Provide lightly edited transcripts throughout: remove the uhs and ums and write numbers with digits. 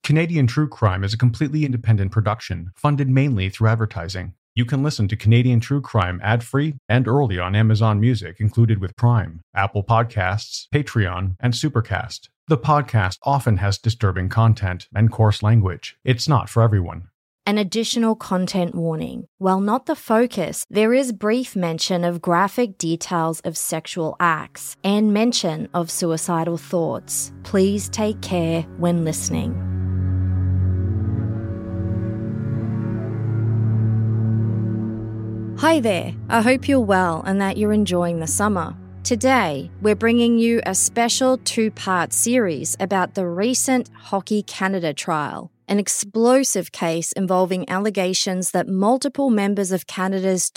Canadian True Crime is a completely independent production, funded mainly through advertising. You can listen to Canadian True Crime ad-free and early on Amazon Music included with Prime, Apple Podcasts, Patreon, and Supercast. The podcast often has disturbing content and coarse language. It's not for everyone. An additional content warning. While not the focus, there is brief mention of graphic details of sexual acts and mention of suicidal thoughts. Please take care when listening. Hi there. I hope you're well and that you're enjoying the summer. Today, we're bringing you a special two-part series about the recent Hockey Canada trial. An explosive case involving allegations that multiple members of Canada's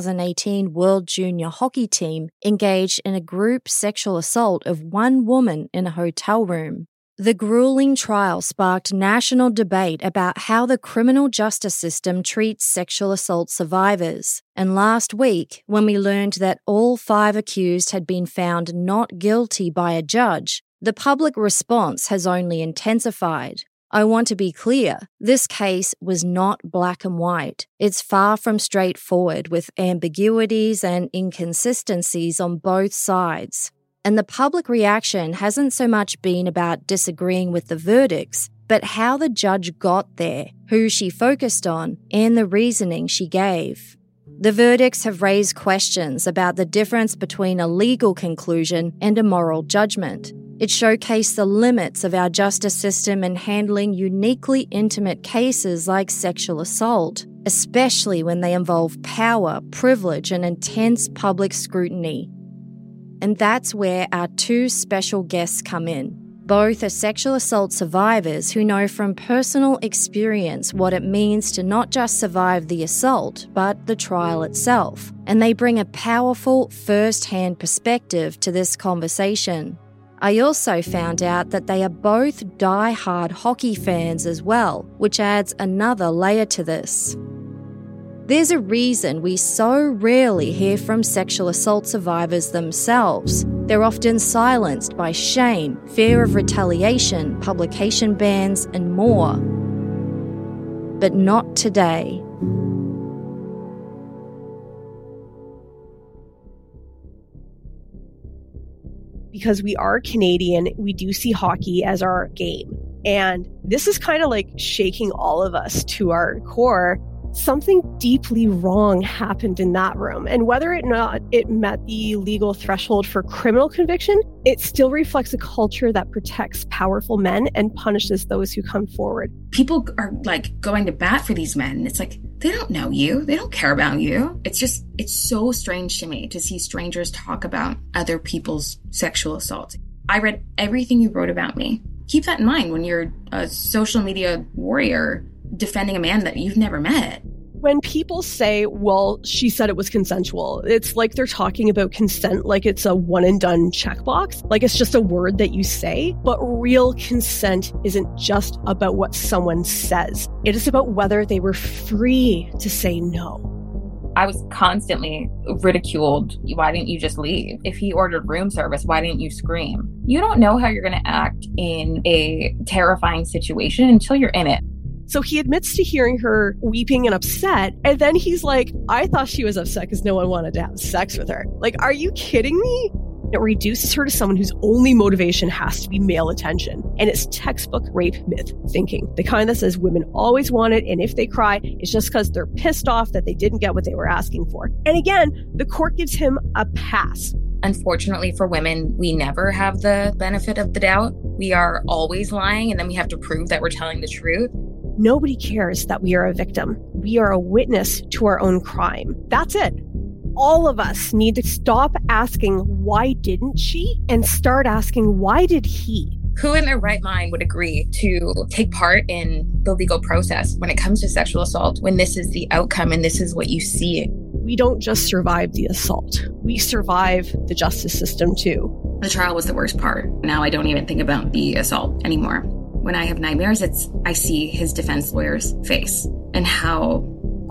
2018 World Junior Hockey team engaged in a group sexual assault of one woman in a hotel room. The grueling trial sparked national debate about how the criminal justice system treats sexual assault survivors. And last week, when we learned that all 5 accused had been found not guilty by a judge, the public response has only intensified. I want to be clear, this case was not black and white. It's far from straightforward with ambiguities and inconsistencies on both sides. And the public reaction hasn't so much been about disagreeing with the verdicts, but how the judge got there, who she focused on, and the reasoning she gave. The verdicts have raised questions about the difference between a legal conclusion and a moral judgment. It showcased the limits of our justice system in handling uniquely intimate cases like sexual assault, especially when they involve power, privilege, and intense public scrutiny. And that's where our 2 special guests come in. Both are sexual assault survivors who know from personal experience what it means to not just survive the assault, but the trial itself. And they bring a powerful first-hand perspective to this conversation. I also found out that they are both die-hard hockey fans as well, which adds another layer to this. There's a reason we so rarely hear from sexual assault survivors themselves. They're often silenced by shame, fear of retaliation, publication bans, and more. But not today. Because we are Canadian, we do see hockey as our game. And this is kind of like shaking all of us to our core. Something deeply wrong happened in that room. And whether or not it met the legal threshold for criminal conviction, it still reflects a culture that protects powerful men and punishes those who come forward. People are like going to bat for these men. It's like, they don't know you. They don't care about you. It's so strange to me to see strangers talk about other people's sexual assault. I read everything you wrote about me. Keep that in mind when you're a social media warrior defending a man that you've never met. When people say, well, she said it was consensual, it's like they're talking about consent like it's a one and done checkbox, like it's just a word that you say. But real consent isn't just about what someone says. It is about whether they were free to say no. I was constantly ridiculed. Why didn't you just leave? If he ordered room service, why didn't you scream? You don't know how you're going to act in a terrifying situation until you're in it. So he admits to hearing her weeping and upset. And then he's like, I thought she was upset because no one wanted to have sex with her. Like, are you kidding me? It reduces her to someone whose only motivation has to be male attention. And it's textbook rape myth thinking. The kind that says women always want it, and if they cry, it's just because they're pissed off that they didn't get what they were asking for. And again, the court gives him a pass. Unfortunately for women, we never have the benefit of the doubt. We are always lying, and then we have to prove that we're telling the truth. Nobody cares that we are a victim. We are a witness to our own crime. That's it. All of us need to stop asking, why didn't she? And start asking, why did he? Who in their right mind would agree to take part in the legal process when it comes to sexual assault, when this is the outcome and this is what you see? We don't just survive the assault. We survive the justice system too. The trial was the worst part. Now I don't even think about the assault anymore. When I have nightmares, I see his defense lawyer's face and how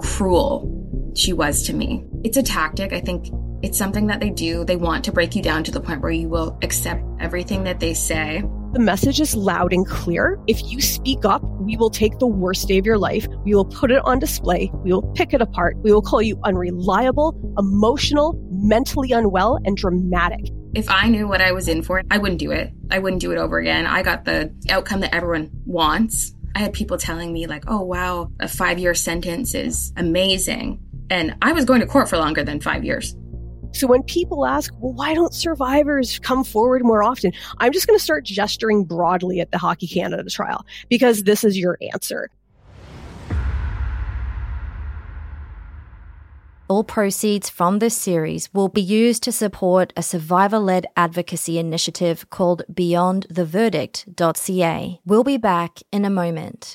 cruel she was to me. It's a tactic. I think it's something that they do. They want to break you down to the point where you will accept everything that they say The message is loud and clear. If you speak up, we will take the worst day of your life. We will put it on display. We will pick it apart. We will call you unreliable, emotional, mentally unwell, and dramatic. If I knew what I was in for, I wouldn't do it. I wouldn't do it over again. I got the outcome that everyone wants. I had people telling me like, oh, wow, a 5-year sentence is amazing. And I was going to court for longer than 5 years. So when people ask, well, why don't survivors come forward more often? I'm just going to start gesturing broadly at the Hockey Canada trial because this is your answer. All proceeds from this series will be used to support a survivor-led advocacy initiative called beyondtheverdict.ca. We'll be back in a moment.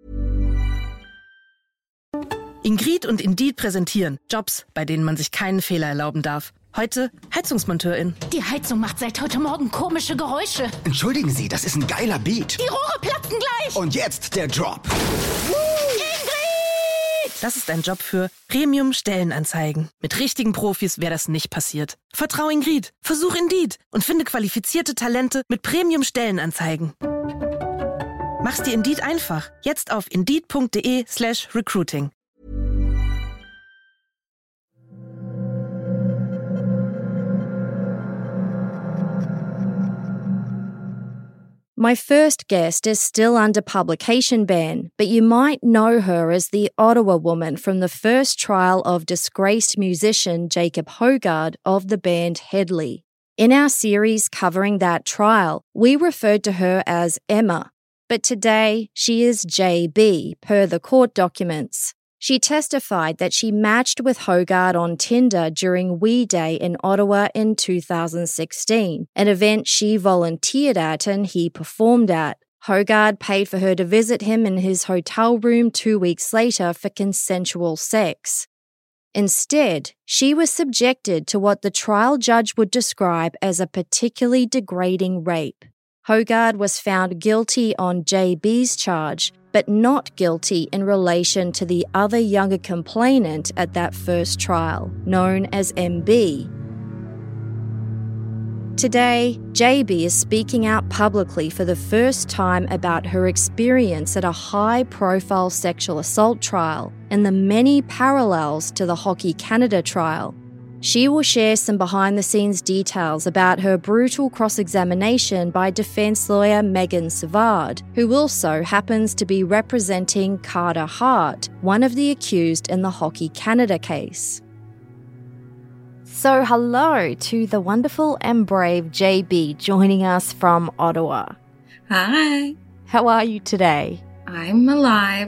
Ingrid und Indeed präsentieren Jobs, bei denen man sich keinen Fehler erlauben darf. Heute Heizungsmonteurin. Die Heizung macht seit heute Morgen komische Geräusche. Entschuldigen Sie, das ist ein geiler Beat. Die Rohre platzen gleich. Und jetzt der Drop. Ingrid! Das ist ein Job für Premium-Stellenanzeigen. Mit richtigen Profis wäre das nicht passiert. Vertrau Ingrid, versuch Indeed und finde qualifizierte Talente mit Premium-Stellenanzeigen. Mach's dir Indeed einfach. Jetzt auf indeed.de/recruiting. My first guest is still under publication ban, but you might know her as the Ottawa woman from the first trial of disgraced musician Jacob Hogarth of the band Hedley. In our series covering that trial, we referred to her as Emma, but today she is JB per the court documents. She testified that she matched with Hogarth on Tinder during We Day in Ottawa in 2016, an event she volunteered at and he performed at. Hogarth paid for her to visit him in his hotel room 2 weeks later for consensual sex. Instead, she was subjected to what the trial judge would describe as a particularly degrading rape. Hogarth was found guilty on JB's charge, but not guilty in relation to the other younger complainant at that first trial, known as MB. Today, JB is speaking out publicly for the first time about her experience at a high-profile sexual assault trial and the many parallels to the Hockey Canada trial. She will share some behind-the-scenes details about her brutal cross-examination by defence lawyer Megan Savard, who also happens to be representing Carter Hart, one of the accused in the Hockey Canada case. So hello to the wonderful and brave JB joining us from Ottawa. Hi. How are you today? I'm alive.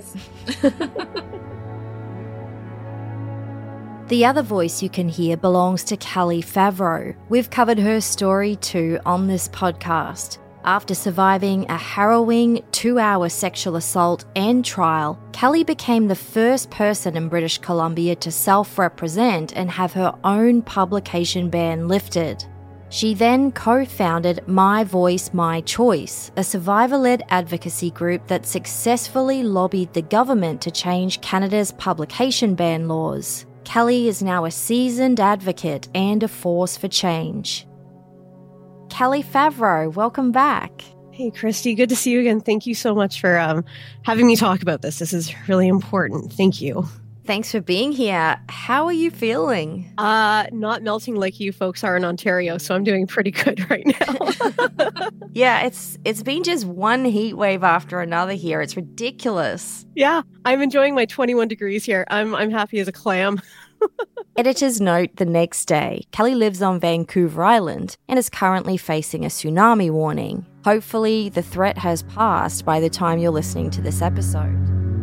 The other voice you can hear belongs to Kelly Favreau. We've covered her story too on this podcast. After surviving a harrowing 2-hour sexual assault and trial, Kelly became the first person in British Columbia to self-represent and have her own publication ban lifted. She then co-founded My Voice, My Choice, a survivor-led advocacy group that successfully lobbied the government to change Canada's publication ban laws. Kelly is now a seasoned advocate and a force for change. Kelly Favreau, welcome back. Hey, Christy, good to see you again. Thank you so much for having me talk about this. This is really important. Thank you. Thanks for being here. How are you feeling? Not melting like you folks are in Ontario, so I'm doing pretty good right now. Yeah, it's been just one heat wave after another here. It's ridiculous. Yeah, I'm enjoying my 21 degrees here. I'm happy as a clam. Editor's note the next day, Kelly lives on Vancouver Island and is currently facing a tsunami warning. Hopefully, the threat has passed by the time you're listening to this episode.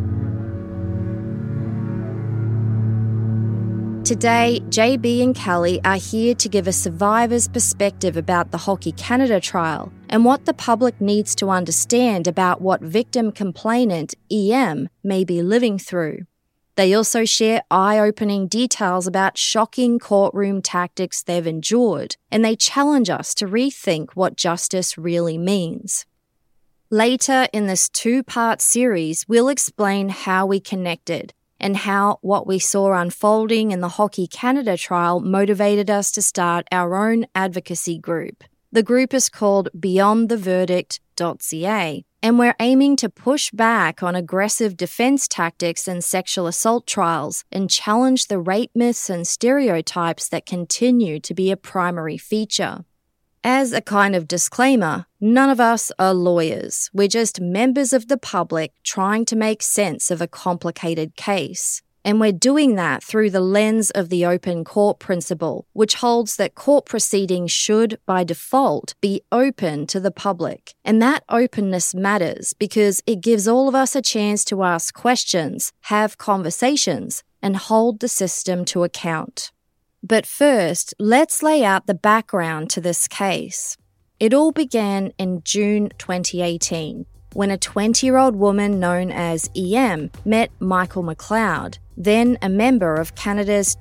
Today, JB and Kelly are here to give a survivor's perspective about the Hockey Canada trial and what the public needs to understand about what victim complainant EM may be living through. They also share eye-opening details about shocking courtroom tactics they've endured, and they challenge us to rethink what justice really means. Later in this 2-part series, we'll explain how we connected and how what we saw unfolding in the Hockey Canada trial motivated us to start our own advocacy group. The group is called Beyond the Verdict and we're aiming to push back on aggressive defense tactics and sexual assault trials and challenge the rape myths and stereotypes that continue to be a primary feature. As a kind of disclaimer, none of us are lawyers. We're just members of the public trying to make sense of a complicated case. And we're doing that through the lens of the open court principle, which holds that court proceedings should, by default, be open to the public. And that openness matters because it gives all of us a chance to ask questions, have conversations, and hold the system to account. But first, let's lay out the background to this case. It all began in June 2018, when a 20-year-old woman known as EM met Michael McLeod, then a member of Canada's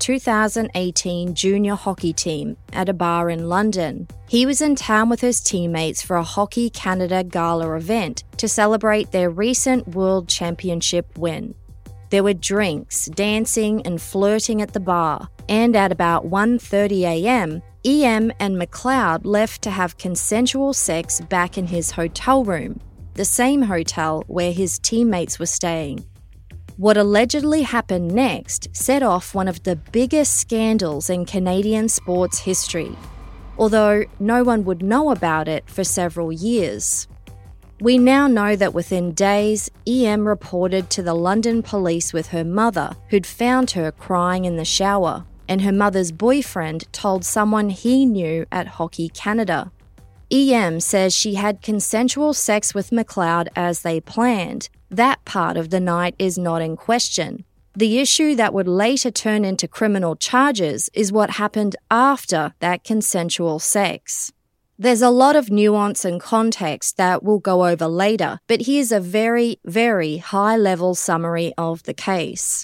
2018 junior hockey team, at a bar in London. He was in town with his teammates for a Hockey Canada gala event to celebrate their recent World Championship win. There were drinks, dancing, and flirting at the bar, and at about 1:30 a.m., EM and McLeod left to have consensual sex back in his hotel room, the same hotel where his teammates were staying. What allegedly happened next set off one of the biggest scandals in Canadian sports history, although no one would know about it for several years. We now know that within days, EM reported to the London police with her mother, who'd found her crying in the shower, and her mother's boyfriend told someone he knew at Hockey Canada. EM says she had consensual sex with McLeod as they planned. That part of the night is not in question. The issue that would later turn into criminal charges is what happened after that consensual sex. There's a lot of nuance and context that we'll go over later, but here's a very, very high-level summary of the case.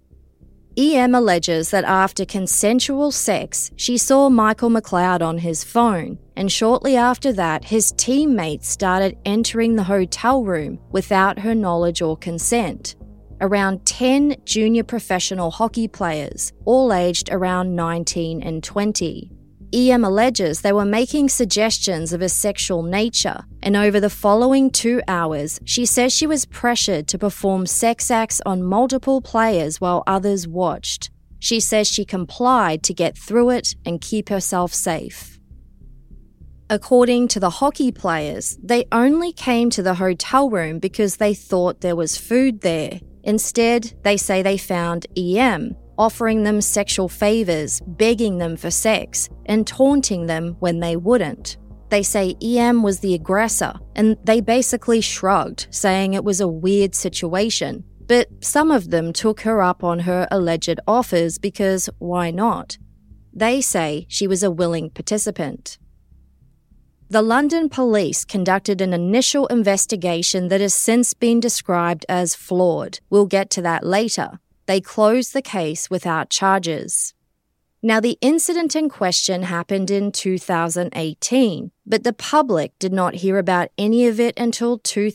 EM alleges that after consensual sex, she saw Michael McLeod on his phone, and shortly after that, his teammates started entering the hotel room without her knowledge or consent. Around 10 junior professional hockey players, all aged around 19 and 20. EM alleges they were making suggestions of a sexual nature, and over the following 2 hours, she says she was pressured to perform sex acts on multiple players while others watched. She says she complied to get through it and keep herself safe. According to the hockey players, they only came to the hotel room because they thought there was food there. Instead, they say they found EM, offering them sexual favors, begging them for sex, and taunting them when they wouldn't. They say EM was the aggressor, and they basically shrugged, saying it was a weird situation. But some of them took her up on her alleged offers because why not? They say she was a willing participant. The London police conducted an initial investigation that has since been described as flawed. We'll get to that later. They closed the case without charges. Now, the incident in question happened in 2018, but the public did not hear about any of it until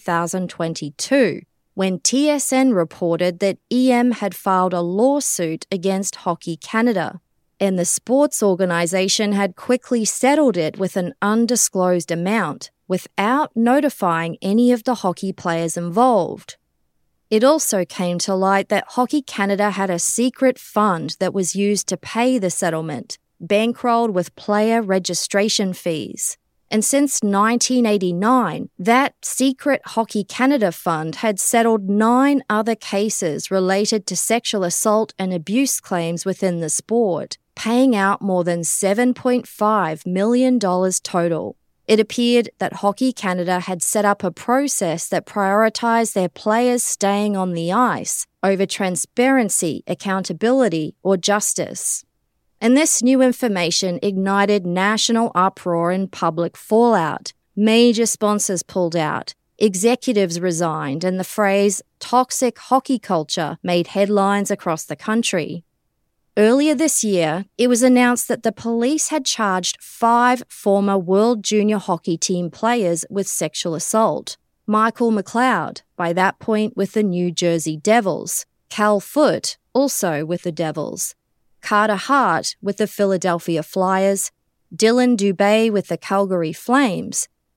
2022, when TSN reported that EM had filed a lawsuit against Hockey Canada, and the sports organisation had quickly settled it with an undisclosed amount, without notifying any of the hockey players involved. It also came to light that Hockey Canada had a secret fund that was used to pay the settlement, bankrolled with player registration fees. And since 1989, that secret Hockey Canada fund had settled 9 other cases related to sexual assault and abuse claims within the sport, paying out more than $7.5 million total. It appeared that Hockey Canada had set up a process that prioritised their players staying on the ice over transparency, accountability, or justice. And this new information ignited national uproar and public fallout. Major sponsors pulled out, executives resigned, and the phrase toxic hockey culture made headlines across the country. Earlier this year, it was announced that the police had charged 5 former World Junior Hockey Team players with sexual assault. Michael McLeod, by that point with the New Jersey Devils, Cal Foote, also with the Devils, Carter Hart with the Philadelphia Flyers, Dylan Dubé with the Calgary Flames,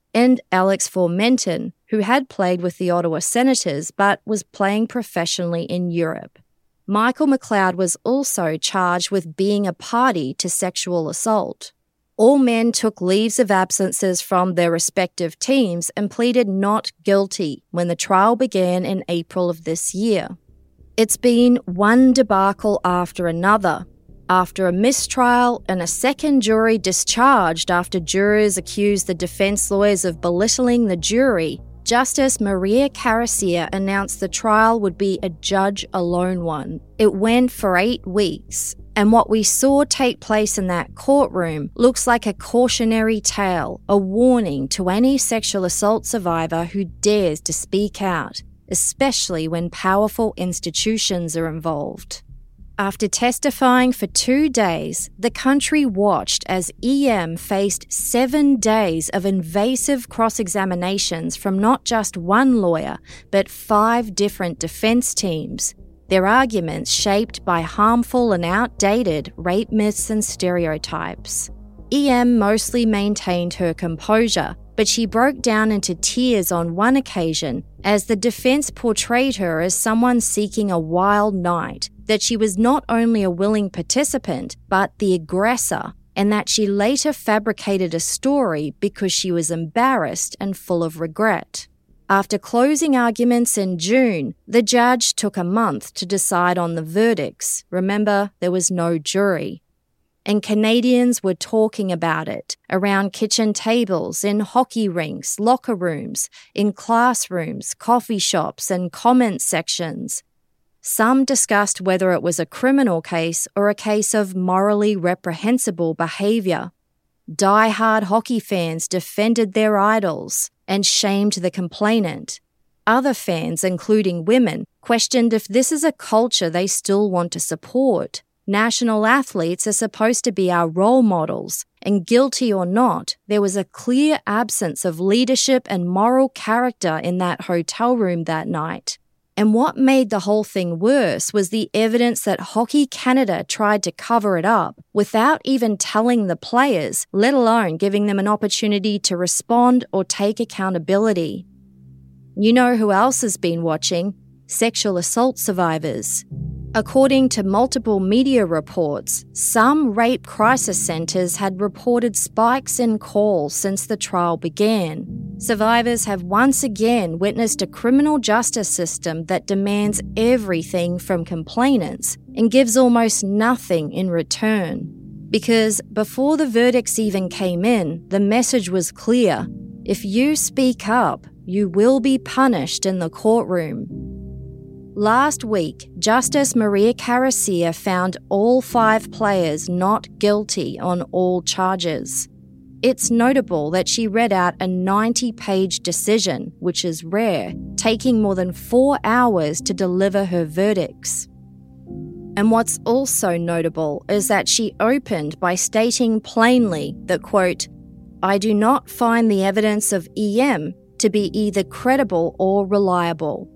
and Alex Formenton, who had played with the Ottawa Senators but was playing professionally in Europe. Michael McLeod was also charged with being a party to sexual assault. All men took leaves of absences from their respective teams and pleaded not guilty when the trial began in April of this year. It's been one debacle after another. After a mistrial and a second jury discharged after jurors accused the defence lawyers of belittling the jury, Justice Maria Carrassia announced the trial would be a judge-alone one. It went for 8 weeks, and what we saw take place in that courtroom looks like a cautionary tale, a warning to any sexual assault survivor who dares to speak out, especially when powerful institutions are involved. After testifying for 2 days, the country watched as EM faced 7 days of invasive cross-examinations from not just one lawyer, but 5 different defense teams, their arguments shaped by harmful and outdated rape myths and stereotypes. EM mostly maintained her composure, but she broke down into tears on one occasion as the defense portrayed her as someone seeking a wild night, that she was not only a willing participant, but the aggressor, and that she later fabricated a story because she was embarrassed and full of regret. After closing arguments in June, the judge took a month to decide on the verdicts. Remember, there was no jury. And Canadians were talking about it around kitchen tables, in hockey rinks, locker rooms, in classrooms, coffee shops, and comment sections. Some discussed whether it was a criminal case or a case of morally reprehensible behaviour. Die-hard hockey fans defended their idols and shamed the complainant. Other fans, including women, questioned if this is a culture they still want to support. National athletes are supposed to be our role models, and guilty or not, there was a clear absence of leadership and moral character in that hotel room that night. And what made the whole thing worse was the evidence that Hockey Canada tried to cover it up without even telling the players, let alone giving them an opportunity to respond or take accountability. You know who else has been watching? Sexual assault survivors. According to multiple media reports, some rape crisis centres had reported spikes in calls since the trial began. Survivors have once again witnessed a criminal justice system that demands everything from complainants and gives almost nothing in return. Because before the verdicts even came in, the message was clear: if you speak up, you will be punished in the courtroom. Last week, Justice Maria Carrassia found all 5 players not guilty on all charges. It's notable that she read out a 90-page decision, which is rare, taking more than 4 hours to deliver her verdicts. And what's also notable is that she opened by stating plainly that, quote, "I do not find the evidence of EM to be either credible or reliable."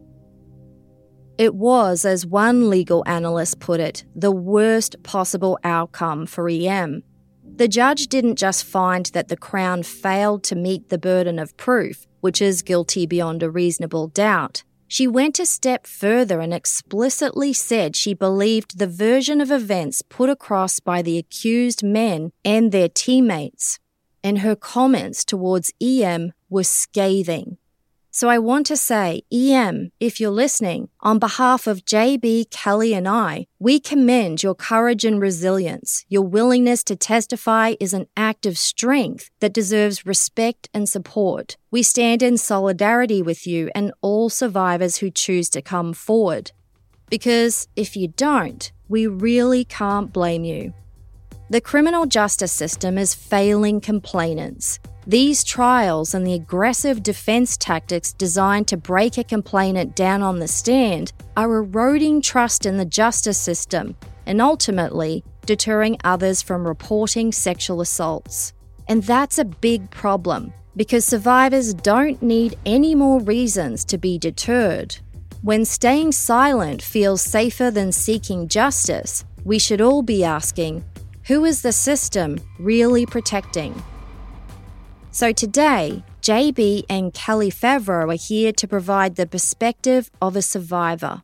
It was, as one legal analyst put it, the worst possible outcome for EM. The judge didn't just find that the Crown failed to meet the burden of proof, which is guilty beyond a reasonable doubt. She went a step further and explicitly said she believed the version of events put across by the accused men and their teammates, and her comments towards EM were scathing. So I want to say, EM, if you're listening, on behalf of JB, Kelly and I, we commend your courage and resilience. Your willingness to testify is an act of strength that deserves respect and support. We stand in solidarity with you and all survivors who choose to come forward. Because if you don't, we really can't blame you. The criminal justice system is failing complainants. These trials and the aggressive defense tactics designed to break a complainant down on the stand are eroding trust in the justice system and ultimately deterring others from reporting sexual assaults. And that's a big problem because survivors don't need any more reasons to be deterred. When staying silent feels safer than seeking justice, we should all be asking, who is the system really protecting? So today, JB and Kelly Favreau are here to provide the perspective of a survivor.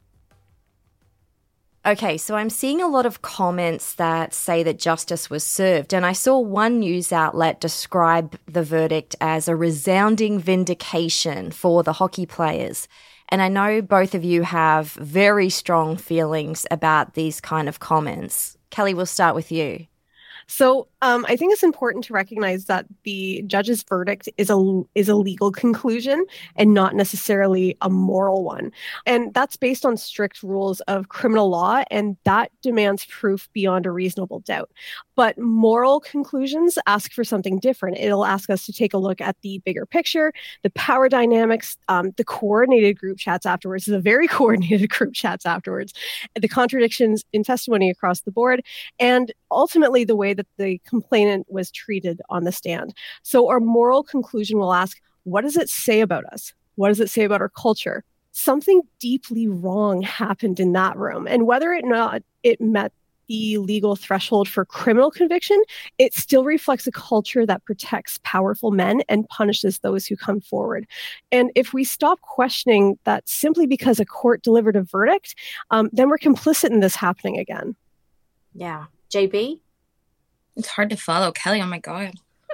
Okay, so I'm seeing a lot of comments that say that justice was served, and I saw one news outlet describe the verdict as a resounding vindication for the hockey players. And I know both of you have very strong feelings about these kind of comments. Kelly, we'll start with you. So I think it's important to recognize that the judge's verdict is a legal conclusion and not necessarily a moral one. And that's based on strict rules of criminal law, and that demands proof beyond a reasonable doubt. But moral conclusions ask for something different. It'll ask us to take a look at the bigger picture, the power dynamics, the coordinated group chats afterwards, the very coordinated group chats afterwards, the contradictions in testimony across the board, and ultimately the way that the complainant was treated on the stand. So our moral conclusion will ask, what does it say about us? What does it say about our culture? Something deeply wrong happened in that room. And whether or not it met the legal threshold for criminal conviction, it still reflects a culture that protects powerful men and punishes those who come forward. And if we stop questioning that simply because a court delivered a verdict, then we're complicit in this happening again. Yeah. JB? It's hard to follow, Kelly. Oh my God.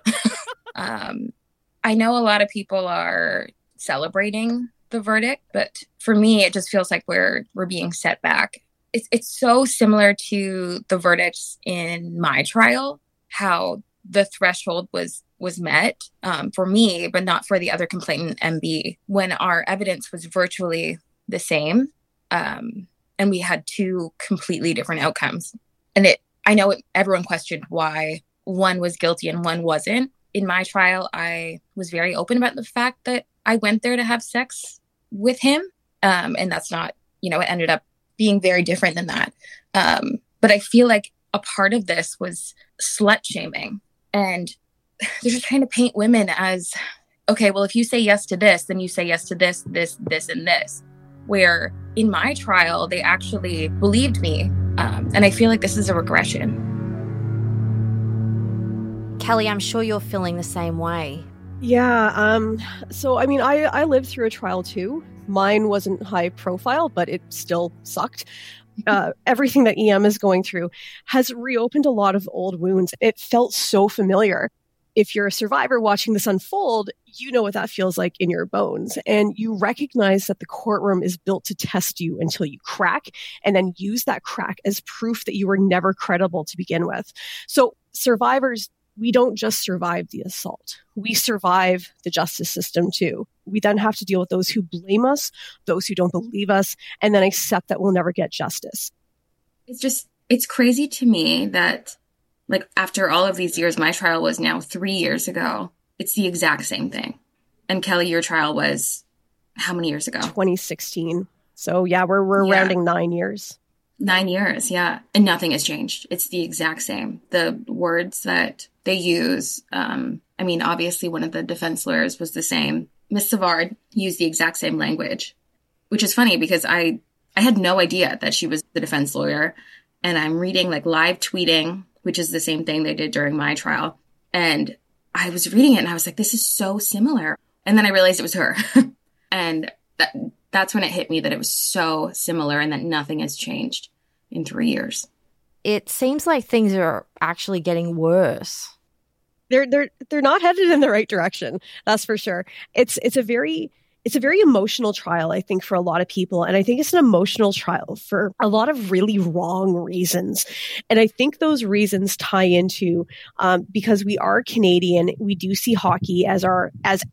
I know a lot of people are celebrating the verdict, but for me, it just feels like we're being set back. It's so similar to the verdicts in my trial, how the threshold was met for me, but not for the other complainant, MB, when our evidence was virtually the same, and we had two completely different outcomes. And I know everyone questioned why one was guilty and one wasn't. In my trial, I was very open about the fact that I went there to have sex with him. And that's not, it ended up being very different than that. But I feel like a part of this was slut shaming. And they're just trying to paint women as, okay, well, if you say yes to this, then you say yes to this, and this. Where in my trial, they actually believed me. And I feel like this is a regression. Kelly, I'm sure you're feeling the same way. Yeah. So, I lived through a trial too. Mine wasn't high profile, but it still sucked. Everything that EM is going through has reopened a lot of old wounds. It felt so familiar. If you're a survivor watching this unfold, you know what that feels like in your bones. And you recognize that the courtroom is built to test you until you crack, and then use that crack as proof that you were never credible to begin with. So survivors, we don't just survive the assault. We survive the justice system too. We then have to deal with those who blame us, those who don't believe us, and then accept that we'll never get justice. It's crazy to me that, like, after all of these years, my trial was now 3 years ago. It's the exact same thing. And Kelly, your trial was how many years ago? 2016. So yeah, we're rounding 9 years. 9 years, yeah. And nothing has changed. It's the exact same. The words that they use, obviously one of the defense lawyers was the same. Ms. Savard used the exact same language, which is funny because I had no idea that she was the defense lawyer. And I'm reading live tweeting, which is the same thing they did during my trial. And I was reading it and I was like, this is so similar. And then I realized it was her. And that's when it hit me that it was so similar and that nothing has changed in 3 years. It seems like things are actually getting worse. They're not headed in the right direction. That's for sure. It's a very emotional trial, I think, for a lot of people. And I think it's an emotional trial for a lot of really wrong reasons. And I think those reasons tie into, because we are Canadian, we do see hockey as our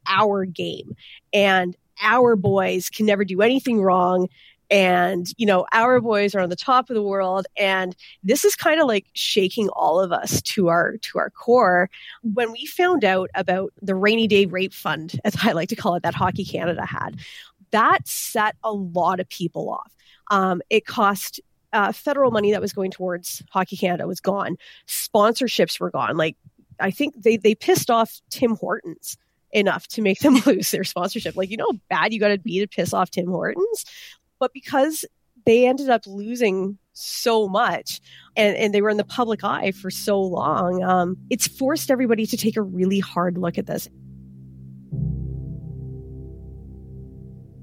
game. And our boys can never do anything wrong. And, our boys are on the top of the world. And this is kind of like shaking all of us to our core. When we found out about the rainy day rape fund, as I like to call it, that Hockey Canada had, that set a lot of people off. It cost federal money that was going towards Hockey Canada was gone. Sponsorships were gone. I think they pissed off Tim Hortons enough to make them lose their sponsorship. How bad you got to be to piss off Tim Hortons? But because they ended up losing so much and they were in the public eye for so long, it's forced everybody to take a really hard look at this.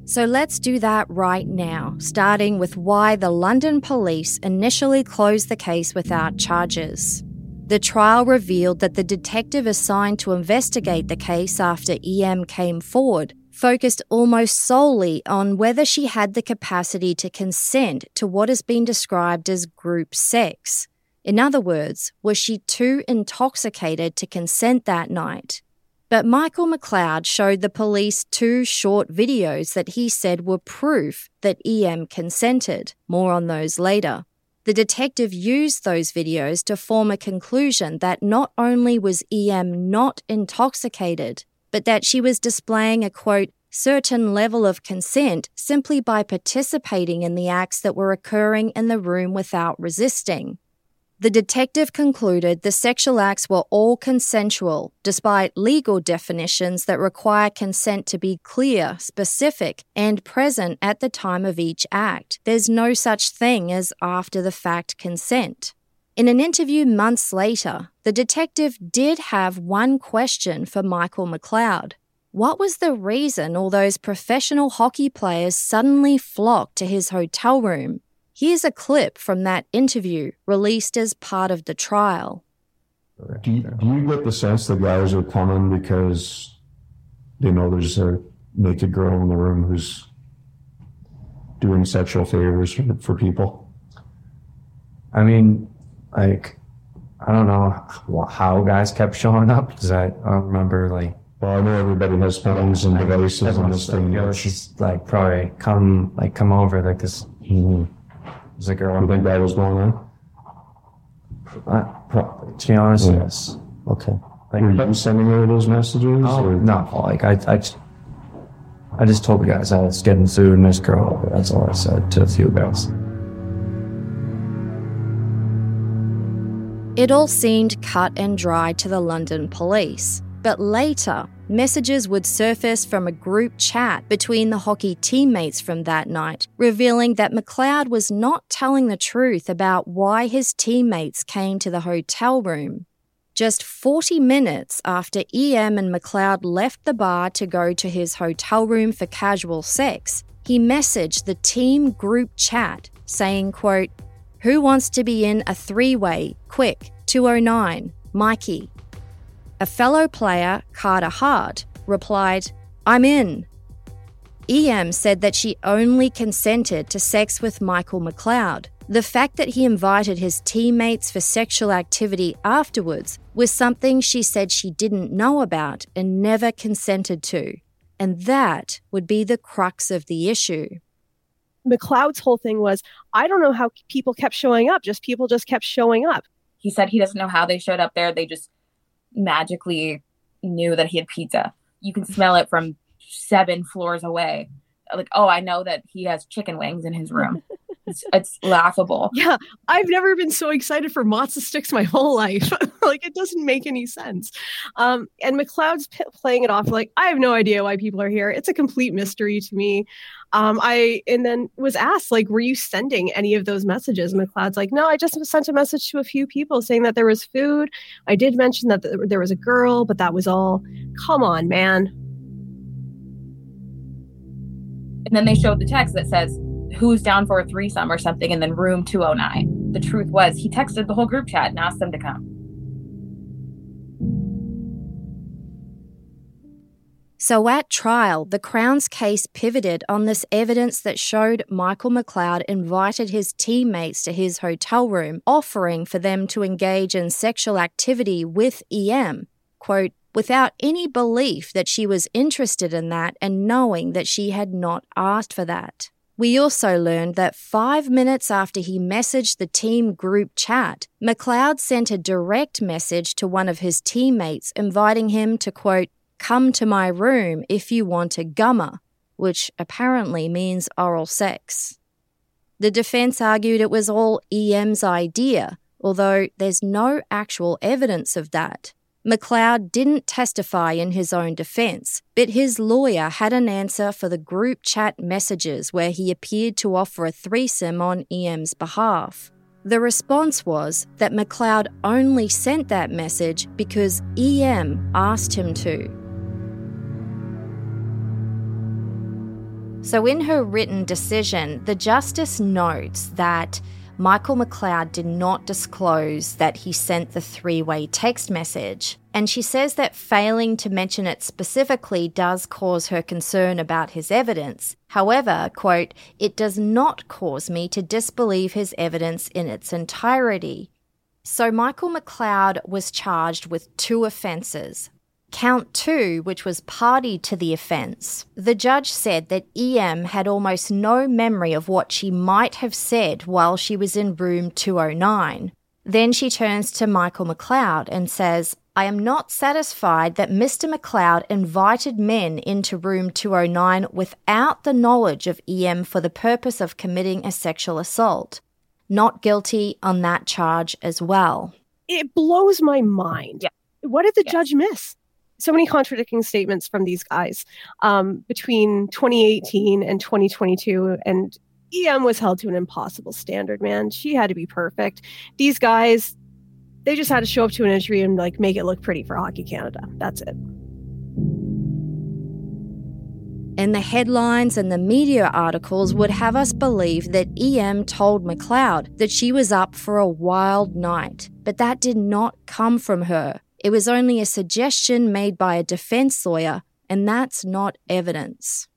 So let's do that right now, starting with why the London police initially closed the case without charges. The trial revealed that the detective assigned to investigate the case after EM came forward focused almost solely on whether she had the capacity to consent to what has been described as group sex. In other words, was she too intoxicated to consent that night? But Michael McLeod showed the police 2 short videos that he said were proof that EM consented. More on those later. The detective used those videos to form a conclusion that not only was EM not intoxicated, but that she was displaying a, quote, certain level of consent simply by participating in the acts that were occurring in the room without resisting. The detective concluded the sexual acts were all consensual, despite legal definitions that require consent to be clear, specific, and present at the time of each act. There's no such thing as after-the-fact consent. In an interview months later, the detective did have one question for Michael McLeod. What was the reason all those professional hockey players suddenly flocked to his hotel room? Here's a clip from that interview released as part of the trial. Do you get the sense that guys are coming because they know there's a naked girl in the room who's doing sexual favors for people? I mean, like, I don't know how guys kept showing up because I don't remember, like, well, I know everybody has phones and devices on this thing. She's like, probably come over like this. There's a girl. You think that was going on? Probably. To be honest, yes. Okay. Like, were you sending her those messages? Oh, no. Like, I just told the guys I was getting sued and this girl. That's all I said to a few guys. It all seemed cut and dry to the London police. But later, messages would surface from a group chat between the hockey teammates from that night, revealing that McLeod was not telling the truth about why his teammates came to the hotel room. Just 40 minutes after EM and McLeod left the bar to go to his hotel room for casual sex, he messaged the team group chat saying, quote, "Who wants to be in a 3-way? Quick, 209, Mikey." A fellow player, Carter Hart, replied, "I'm in." EM said that she only consented to sex with Michael McLeod. The fact that he invited his teammates for sexual activity afterwards was something she said she didn't know about and never consented to. And that would be the crux of the issue. McLeod's whole thing was, I don't know how people kept showing up. People just kept showing up. He said he doesn't know how they showed up there. They just magically knew that he had pizza. You can smell it from 7 floors away. Like, oh, I know that he has chicken wings in his room. It's laughable. Yeah, I've never been so excited for matzo sticks my whole life. Like, it doesn't make any sense. And McLeod's playing it off like, I have no idea why people are here. It's a complete mystery to me. And then was asked, like, were you sending any of those messages? McLeod's like, no, I just sent a message to a few people saying that there was food. I did mention that there was a girl, but that was all. Come on, man. And then they showed the text that says, who's down for a threesome or something, and then room 209. The truth was, he texted the whole group chat and asked them to come. So at trial, the Crown's case pivoted on this evidence that showed Michael McLeod invited his teammates to his hotel room, offering for them to engage in sexual activity with EM, quote, without any belief that she was interested in that and knowing that she had not asked for that. We also learned that 5 minutes after he messaged the team group chat, McLeod sent a direct message to one of his teammates inviting him to, quote, come to my room if you want a gummer, which apparently means oral sex. The defense argued it was all EM's idea, although there's no actual evidence of that. McLeod didn't testify in his own defense, but his lawyer had an answer for the group chat messages where he appeared to offer a threesome on EM's behalf. The response was that McLeod only sent that message because EM asked him to. So in her written decision, the justice notes that Michael McLeod did not disclose that he sent the three-way text message, and she says that failing to mention it specifically does cause her concern about his evidence. However, quote, "it does not cause me to disbelieve his evidence in its entirety." So Michael McLeod was charged with 2 offences. Count 2, which was party to the offence, the judge said that EM had almost no memory of what she might have said while she was in room 209. Then she turns to Michael McLeod and says, "I am not satisfied that Mr. McLeod invited men into room 209 without the knowledge of EM for the purpose of committing a sexual assault. Not guilty on that charge as well." It blows my mind. Yeah. What did the judge miss? So many contradicting statements from these guys between 2018 and 2022. And EM was held to an impossible standard, man. She had to be perfect. These guys, they just had to show up to an entry and like make it look pretty for Hockey Canada. That's it. And the headlines and the media articles would have us believe that EM told McLeod that she was up for a wild night. But that did not come from her. It was only a suggestion made by a defense lawyer, and that's not evidence.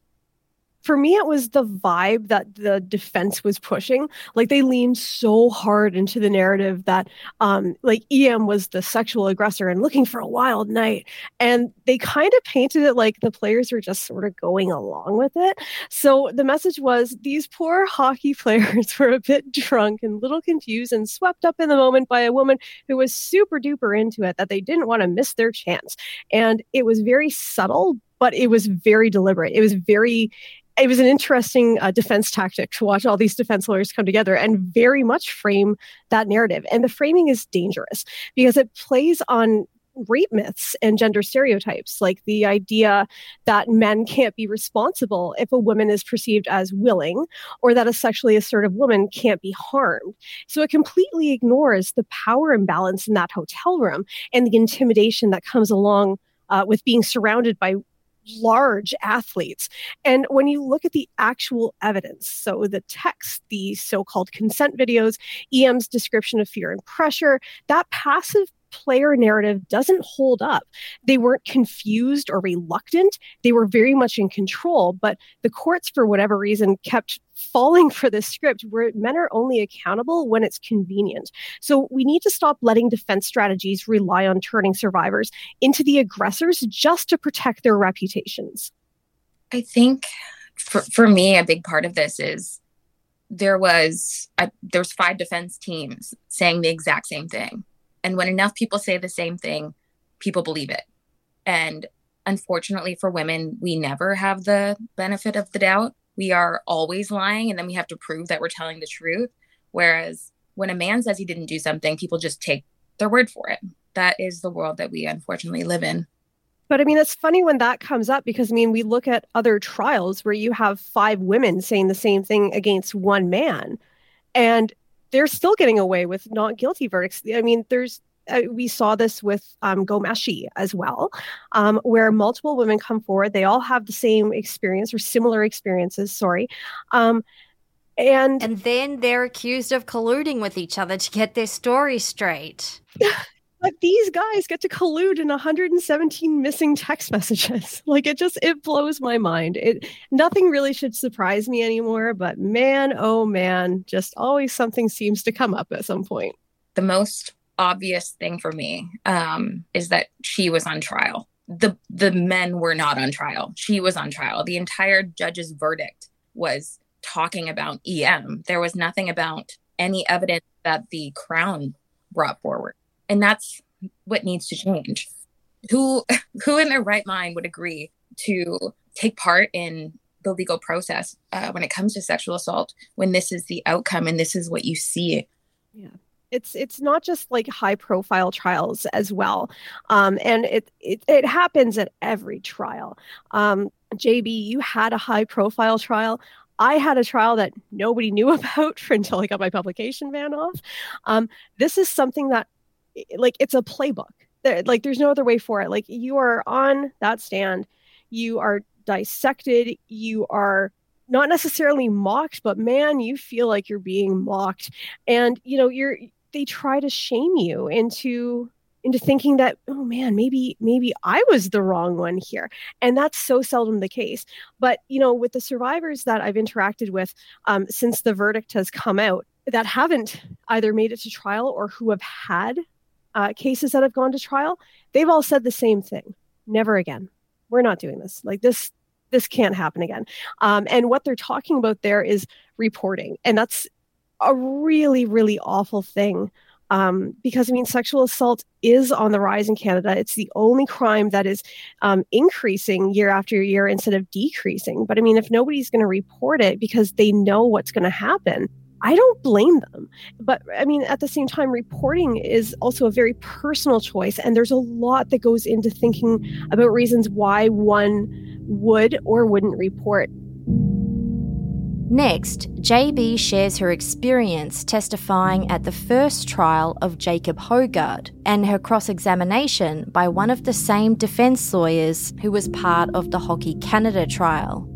For me, it was the vibe that the defense was pushing. Like, they leaned so hard into the narrative that like EM was the sexual aggressor and looking for a wild night. And they kind of painted it like the players were just sort of going along with it. So the message was these poor hockey players were a bit drunk and a little confused and swept up in the moment by a woman who was super duper into it, that they didn't want to miss their chance. And it was very subtle, but it was very deliberate. It was an interesting defense tactic to watch all these defense lawyers come together and very much frame that narrative. And the framing is dangerous because it plays on rape myths and gender stereotypes, like the idea that men can't be responsible if a woman is perceived as willing, or that a sexually assertive woman can't be harmed. So it completely ignores the power imbalance in that hotel room and the intimidation that comes along with being surrounded by large athletes. And when you look at the actual evidence, so the text, the so-called consent videos, EM's description of fear and pressure, that passive player narrative doesn't hold up. They weren't confused or reluctant. They were very much in control, but the courts, for whatever reason, kept falling for this script where men are only accountable when it's convenient. So we need to stop letting defense strategies rely on turning survivors into the aggressors just to protect their reputations. I think for me, a big part of this is there was 5 defense teams saying the exact same thing. And when enough people say the same thing, people believe it. And unfortunately for women, we never have the benefit of the doubt. We are always lying, and then we have to prove that we're telling the truth. Whereas when a man says he didn't do something, people just take their word for it. That is the world that we unfortunately live in. But I mean, it's funny when that comes up because, I mean, we look at other trials where you have 5 women saying the same thing against 1 man, and they're still getting away with not guilty verdicts. I mean, we saw this with Gomeshi as well, where multiple women come forward. They all have the same experience or similar experiences, and then they're accused of colluding with each other to get their story straight. But these guys get to collude in 117 missing text messages. Like, it blows my mind. Nothing really should surprise me anymore, but man, oh man, just always something seems to come up at some point. The most obvious thing for me is that she was on trial. The men were not on trial. She was on trial. The entire judge's verdict was talking about EM. There was nothing about any evidence that the Crown brought forward. And that's what needs to change. Who in their right mind would agree to take part in the legal process when it comes to sexual assault when this is the outcome and this is what you see? Yeah. It's not just like high profile trials as well. And it happens at every trial. JB, you had a high profile trial. I had a trial that nobody knew about until I got my publication ban off. This is something that, like, it's a playbook. There's no other way for it. Like, you are on that stand, you are dissected. You are not necessarily mocked, but man, you feel like you're being mocked. And, they try to shame you into thinking that, oh man, maybe I was the wrong one here. And that's so seldom the case. But, with the survivors that I've interacted with since the verdict has come out that haven't either made it to trial or who have had cases that have gone to trial, they've all said the same thing. Never again. We're not doing this. Like this can't happen again. And what they're talking about there is reporting. And that's a really, really awful thing. Because sexual assault is on the rise in Canada. It's the only crime that is increasing year after year instead of decreasing. But if nobody's going to report it because they know what's going to happen, I don't blame them. But at the same time, reporting is also a very personal choice. And there's a lot that goes into thinking about reasons why one would or wouldn't report. Next, JB shares her experience testifying at the first trial of Jacob Hogard and her cross-examination by one of the same defence lawyers who was part of the Hockey Canada trial.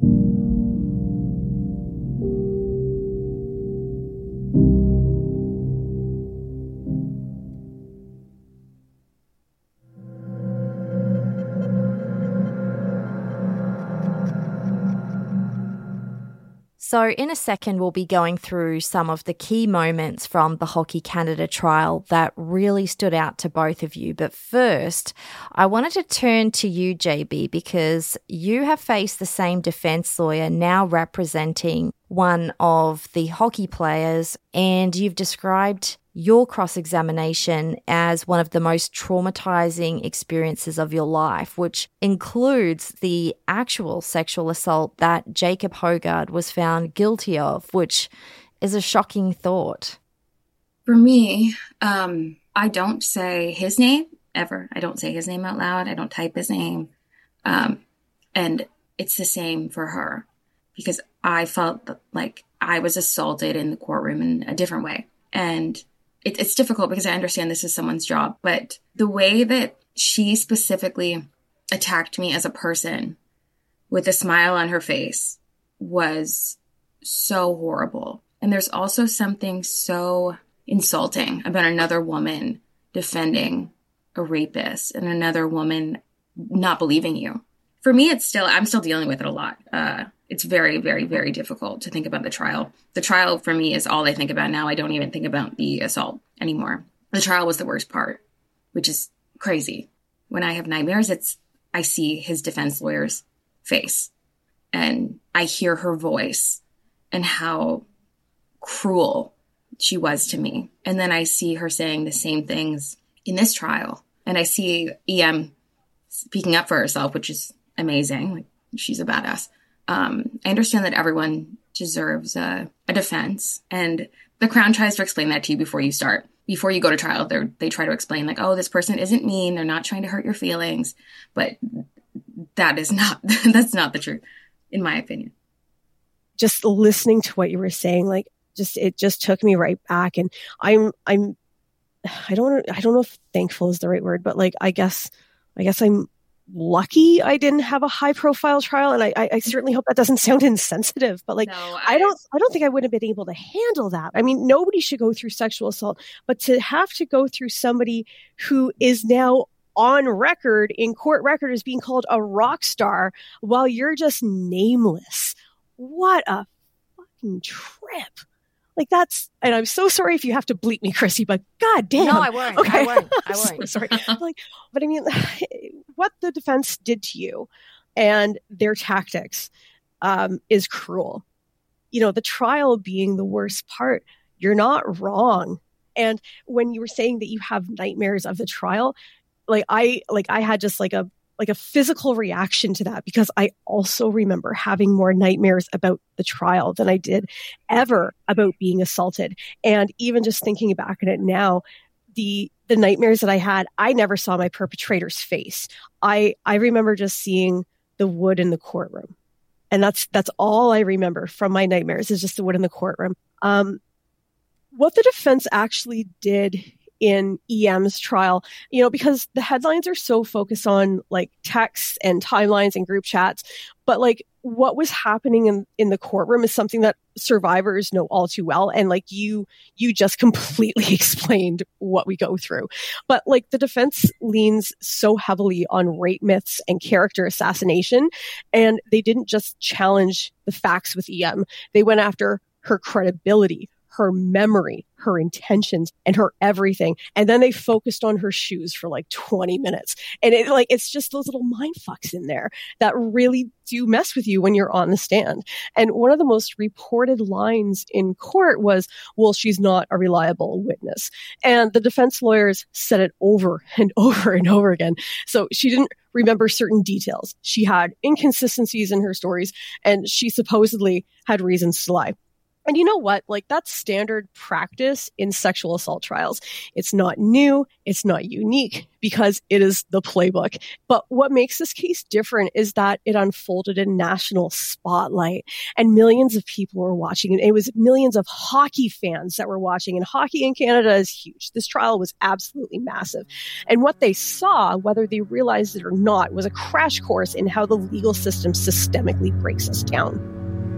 So in a second, we'll be going through some of the key moments from the Hockey Canada trial that really stood out to both of you. But first, I wanted to turn to you, JB, because you have faced the same defence lawyer now representing one of the hockey players, and you've described your cross-examination as one of the most traumatizing experiences of your life, which includes the actual sexual assault that Jacob Hogard was found guilty of, which is a shocking thought. For me, I don't say his name ever. I don't say his name out loud. I don't type his name. And it's the same for her because I felt like I was assaulted in the courtroom in a different way. And it's difficult because I understand this is someone's job, but the way that she specifically attacked me as a person with a smile on her face was so horrible. And there's also something so insulting about another woman defending a rapist and another woman not believing you. For me, I'm still dealing with it a lot. It's very, very, very difficult to think about the trial. The trial for me is all I think about now. I don't even think about the assault anymore. The trial was the worst part, which is crazy. When I have nightmares, I see his defense lawyer's face and I hear her voice and how cruel she was to me. And then I see her saying the same things in this trial. And I see EM speaking up for herself, which is amazing. Like, she's a badass. I understand that everyone deserves a defense, and the Crown tries to explain that to you before you start. Before you go to trial, they try to explain like, oh, this person isn't mean. They're not trying to hurt your feelings. But that's not the truth, in my opinion. Just listening to what you were saying, it just took me right back. And I don't know if thankful is the right word, but I guess I'm lucky I didn't have a high profile trial. And I certainly hope that doesn't sound insensitive, but no, I don't think I would have been able to handle that. Nobody should go through sexual assault, but to have to go through somebody who is now on record in court record as being called a rock star while you're just nameless. What a fucking trip. And I'm so sorry if you have to bleep me, Chrissy, but goddamn. No, I won't. Okay. I won't. So sorry. But what the defense did to you and their tactics is cruel. The trial being the worst part, you're not wrong. And when you were saying that you have nightmares of the trial, I had just a physical reaction to that, because I also remember having more nightmares about the trial than I did ever about being assaulted. And even just thinking back on it now, the nightmares that I had, I never saw my perpetrator's face. I remember just seeing the wood in the courtroom. And that's all I remember from my nightmares, is just the wood in the courtroom. What the defense actually did in EM's trial, you know, because the headlines are so focused on like texts and timelines and group chats. But like what was happening in the courtroom is something that survivors know all too well. And like you just completely explained what we go through. But like the defense leans so heavily on rape myths and character assassination. And they didn't just challenge the facts with EM. They went after her credibility, her memory, her intentions, and her everything. And then they focused on her shoes for like 20 minutes. And it's just those little mind fucks in there that really do mess with you when you're on the stand. And one of the most reported lines in court was, well, she's not a reliable witness. And the defense lawyers said it over and over and over again. So she didn't remember certain details. She had inconsistencies in her stories, and she supposedly had reasons to lie. And you know what? Like, that's standard practice in sexual assault trials. It's not new. It's not unique because it is the playbook. But what makes this case different is that it unfolded in national spotlight and millions of people were watching. And it was millions of hockey fans that were watching. And hockey in Canada is huge. This trial was absolutely massive. And what they saw, whether they realized it or not, was a crash course in how the legal system systemically breaks us down.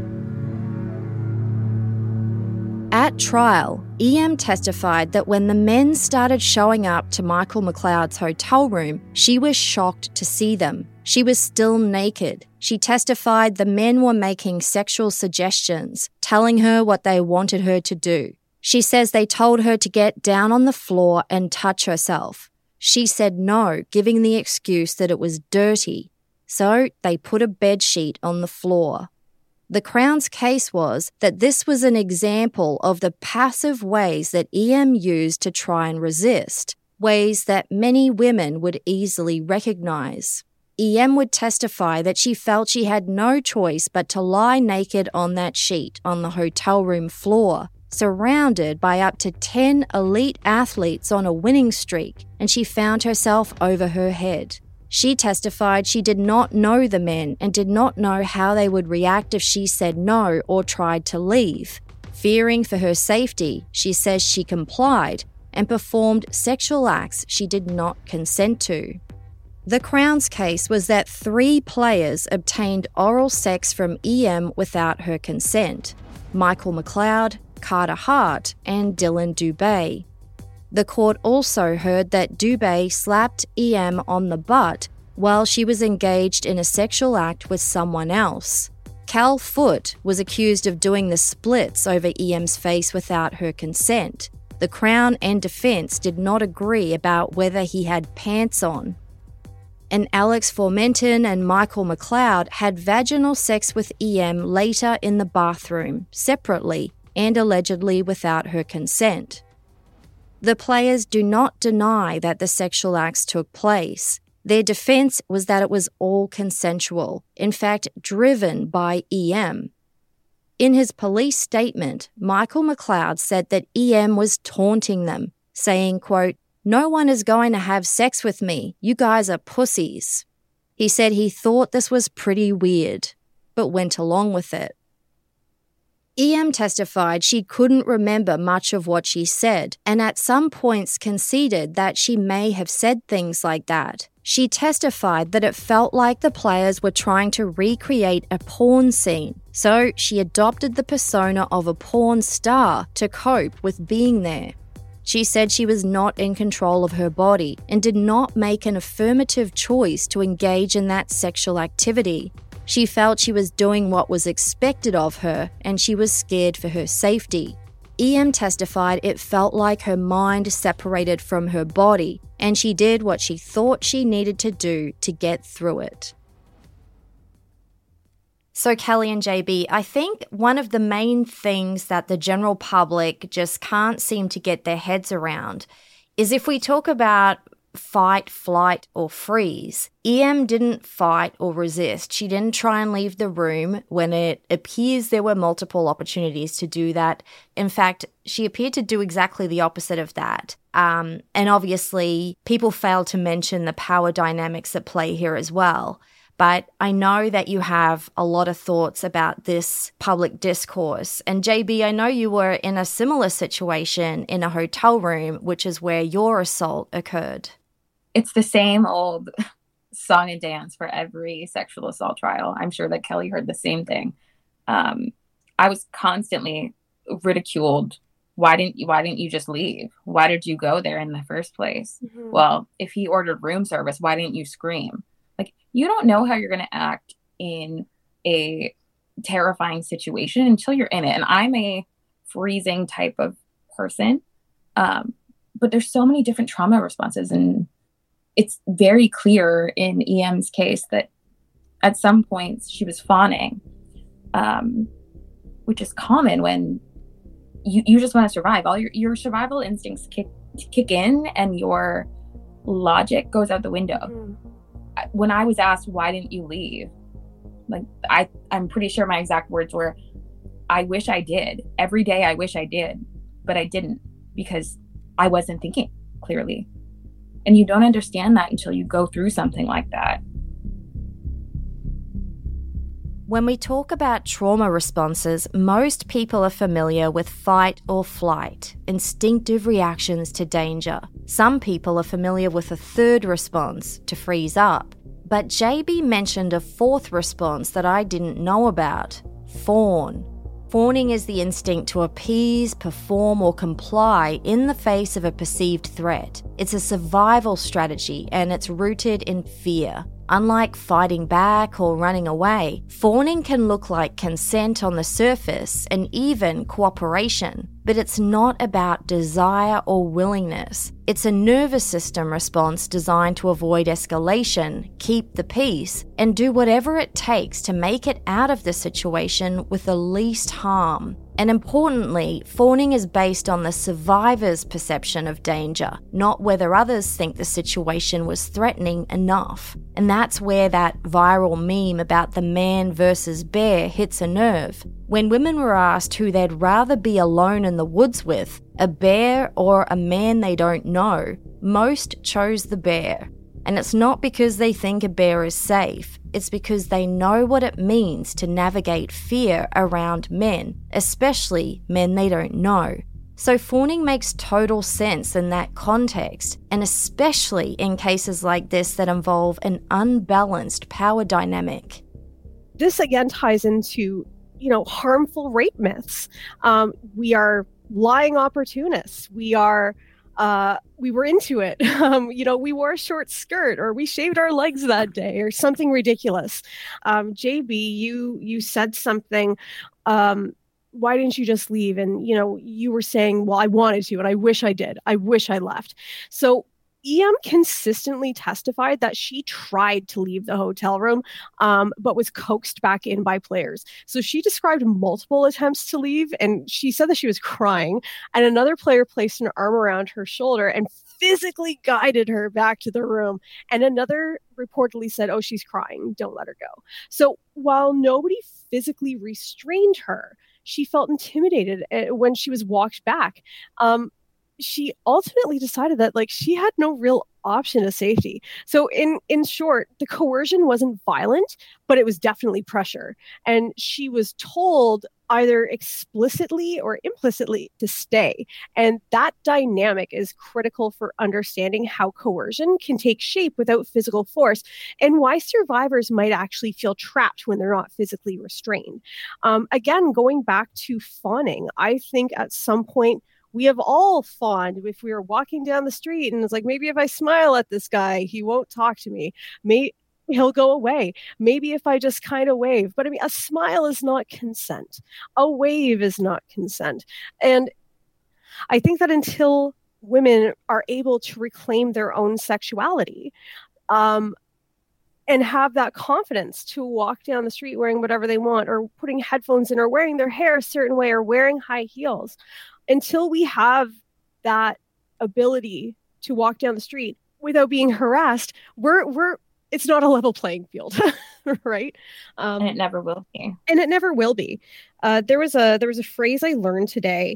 At trial, EM testified that when the men started showing up to Michael McLeod's hotel room, she was shocked to see them. She was still naked. She testified the men were making sexual suggestions, telling her what they wanted her to do. She says they told her to get down on the floor and touch herself. She said no, giving the excuse that it was dirty. So they put a bedsheet on the floor. The Crown's case was that this was an example of the passive ways that EM used to try and resist, ways that many women would easily recognise. EM would testify that she felt she had no choice but to lie naked on that sheet on the hotel room floor, surrounded by up to 10 elite athletes on a winning streak, and she found herself over her head. She testified she did not know the men and did not know how they would react if she said no or tried to leave. Fearing for her safety, she says she complied and performed sexual acts she did not consent to. The Crown's case was that 3 players obtained oral sex from EM without her consent: Michael McLeod, Carter Hart, and Dylan Dubé. The court also heard that Dubé slapped EM on the butt while she was engaged in a sexual act with someone else. Cal Foote was accused of doing the splits over EM's face without her consent. The Crown and defence did not agree about whether he had pants on. And Alex Formenton and Michael McLeod had vaginal sex with EM later in the bathroom, separately, and allegedly without her consent. The players do not deny that the sexual acts took place. Their defence was that it was all consensual, in fact, driven by EM. In his police statement, Michael McLeod said that EM was taunting them, saying, quote, "No one is going to have sex with me. You guys are pussies." He said he thought this was pretty weird, but went along with it. EM testified she couldn't remember much of what she said, and at some points conceded that she may have said things like that. She testified that it felt like the players were trying to recreate a porn scene, so she adopted the persona of a porn star to cope with being there. She said she was not in control of her body and did not make an affirmative choice to engage in that sexual activity. She felt she was doing what was expected of her, and she was scared for her safety. EM testified it felt like her mind separated from her body, and she did what she thought she needed to do to get through it. So Kelly and JB, I think one of the main things that the general public just can't seem to get their heads around is if we talk about fight, flight, or freeze, EM didn't fight or resist. She didn't try and leave the room when it appears there were multiple opportunities to do that. In fact, she appeared to do exactly the opposite of that. And obviously, people fail to mention the power dynamics at play here as well. But I know that you have a lot of thoughts about this public discourse. And JB, I know you were in a similar situation in a hotel room, which is where your assault occurred. It's the same old song and dance for every sexual assault trial. I'm sure that Kelly heard the same thing. I was constantly ridiculed. Why didn't you just leave? Why did you go there in the first place? Mm-hmm. Well, if he ordered room service, why didn't you scream? Like, you don't know how you're going to act in a terrifying situation until you're in it. And I'm a freezing type of person. But there's so many different trauma responses. And it's very clear in EM's case that at some points she was fawning, which is common when you just want to survive. All your survival instincts kick in and your logic goes out the window. Mm. When I was asked, why didn't you leave? Like, I'm pretty sure my exact words were, I wish I did. Every day I wish I did, but I didn't because I wasn't thinking clearly. And you don't understand that until you go through something like that. When we talk about trauma responses, most people are familiar with fight or flight, instinctive reactions to danger. Some people are familiar with a third response, to freeze up. But JB mentioned a fourth response that I didn't know about, fawn. Fawning is the instinct to appease, perform, or comply in the face of a perceived threat. It's a survival strategy and it's rooted in fear. Unlike fighting back or running away, fawning can look like consent on the surface and even cooperation, but it's not about desire or willingness. It's a nervous system response designed to avoid escalation, keep the peace, and do whatever it takes to make it out of the situation with the least harm. And importantly, fawning is based on the survivor's perception of danger, not whether others think the situation was threatening enough. And that's where that viral meme about the man versus bear hits a nerve. When women were asked who they'd rather be alone in the woods with, a bear or a man they don't know, most chose the bear. And it's not because they think a bear is safe, it's because they know what it means to navigate fear around men, especially men they don't know. So fawning makes total sense in that context, and especially in cases like this that involve an unbalanced power dynamic. This again ties into, harmful rape myths. We are lying opportunists. We were into it. We wore a short skirt or we shaved our legs that day or something ridiculous. JB, you said something, why didn't you just leave? And, you were saying, well, I wanted to, and I wish I did. I wish I left. So EM consistently testified that she tried to leave the hotel room, but was coaxed back in by players. So she described multiple attempts to leave, and she said that she was crying, and another player placed an arm around her shoulder and physically guided her back to the room. And another reportedly said, oh, she's crying, don't let her go. So while nobody physically restrained her, she felt intimidated when she was walked back. She ultimately decided that she had no real option to safety. So in short, the coercion wasn't violent, but it was definitely pressure. And she was told either explicitly or implicitly to stay. And that dynamic is critical for understanding how coercion can take shape without physical force and why survivors might actually feel trapped when they're not physically restrained. Again, going back to fawning, I think at some point, we have all fawned if we were walking down the street and it's like, maybe if I smile at this guy, he won't talk to me. Maybe he'll go away. Maybe if I just kind of wave. But a smile is not consent. A wave is not consent. And I think that until women are able to reclaim their own sexuality, and have that confidence to walk down the street wearing whatever they want, or putting headphones in, or wearing their hair a certain way, or wearing high heels, until we have that ability to walk down the street without being harassed, it's not a level playing field, right? And it never will be. And it never will be. There was a phrase I learned today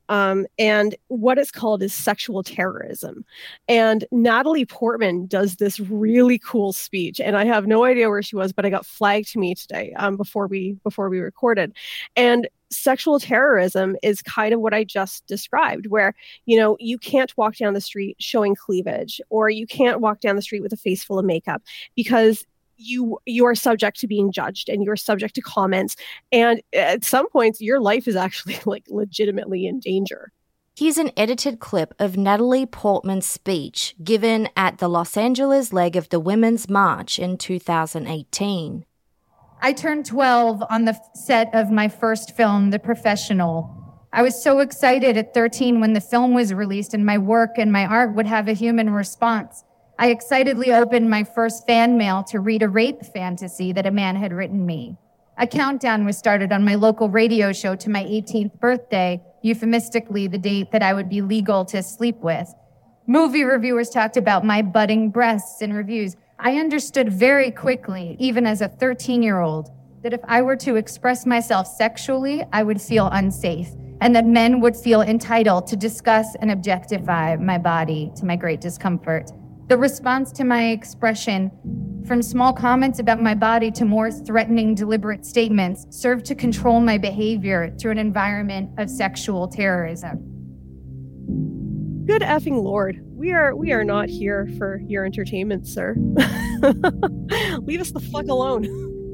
And what it's called is sexual terrorism. And Natalie Portman does this really cool speech. And I have no idea where she was, but I got flagged to me today before we recorded. And sexual terrorism is kind of what I just described, where, you can't walk down the street showing cleavage, or you can't walk down the street with a face full of makeup, because you are subject to being judged, and you're subject to comments. And at some points, your life is actually legitimately in danger. Here's an edited clip of Natalie Portman's speech given at the Los Angeles leg of the Women's March in 2018. I turned 12 on the set of my first film, The Professional. I was so excited at 13 when the film was released and my work and my art would have a human response. I excitedly opened my first fan mail to read a rape fantasy that a man had written me. A countdown was started on my local radio show to my 18th birthday, euphemistically the date that I would be legal to sleep with. Movie reviewers talked about my budding breasts in reviews. I understood very quickly, even as a 13-year-old, that if I were to express myself sexually, I would feel unsafe, and that men would feel entitled to discuss and objectify my body to my great discomfort. The response to my expression, from small comments about my body to more threatening, deliberate statements, served to control my behavior through an environment of sexual terrorism. Good effing Lord. We are not here for your entertainment, sir. Leave us the fuck alone.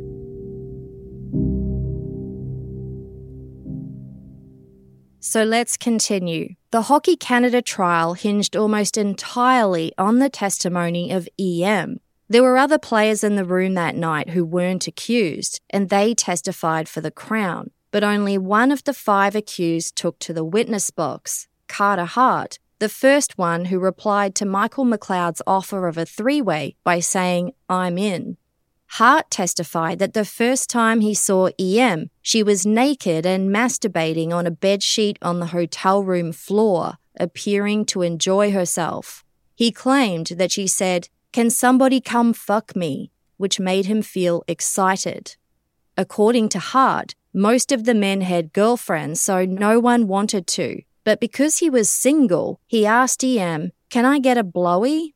So let's continue. The Hockey Canada trial hinged almost entirely on the testimony of EM. There were other players in the room that night who weren't accused, and they testified for the Crown. But only one of the 5 accused took to the witness box, Carter Hart, the first one who replied to Michael McLeod's offer of a 3-way by saying, "I'm in." Hart testified that the first time he saw EM, she was naked and masturbating on a bedsheet on the hotel room floor, appearing to enjoy herself. He claimed that she said, "Can somebody come fuck me?" which made him feel excited. According to Hart, most of the men had girlfriends, so no one wanted to. But because he was single, he asked EM, "Can I get a blowy?"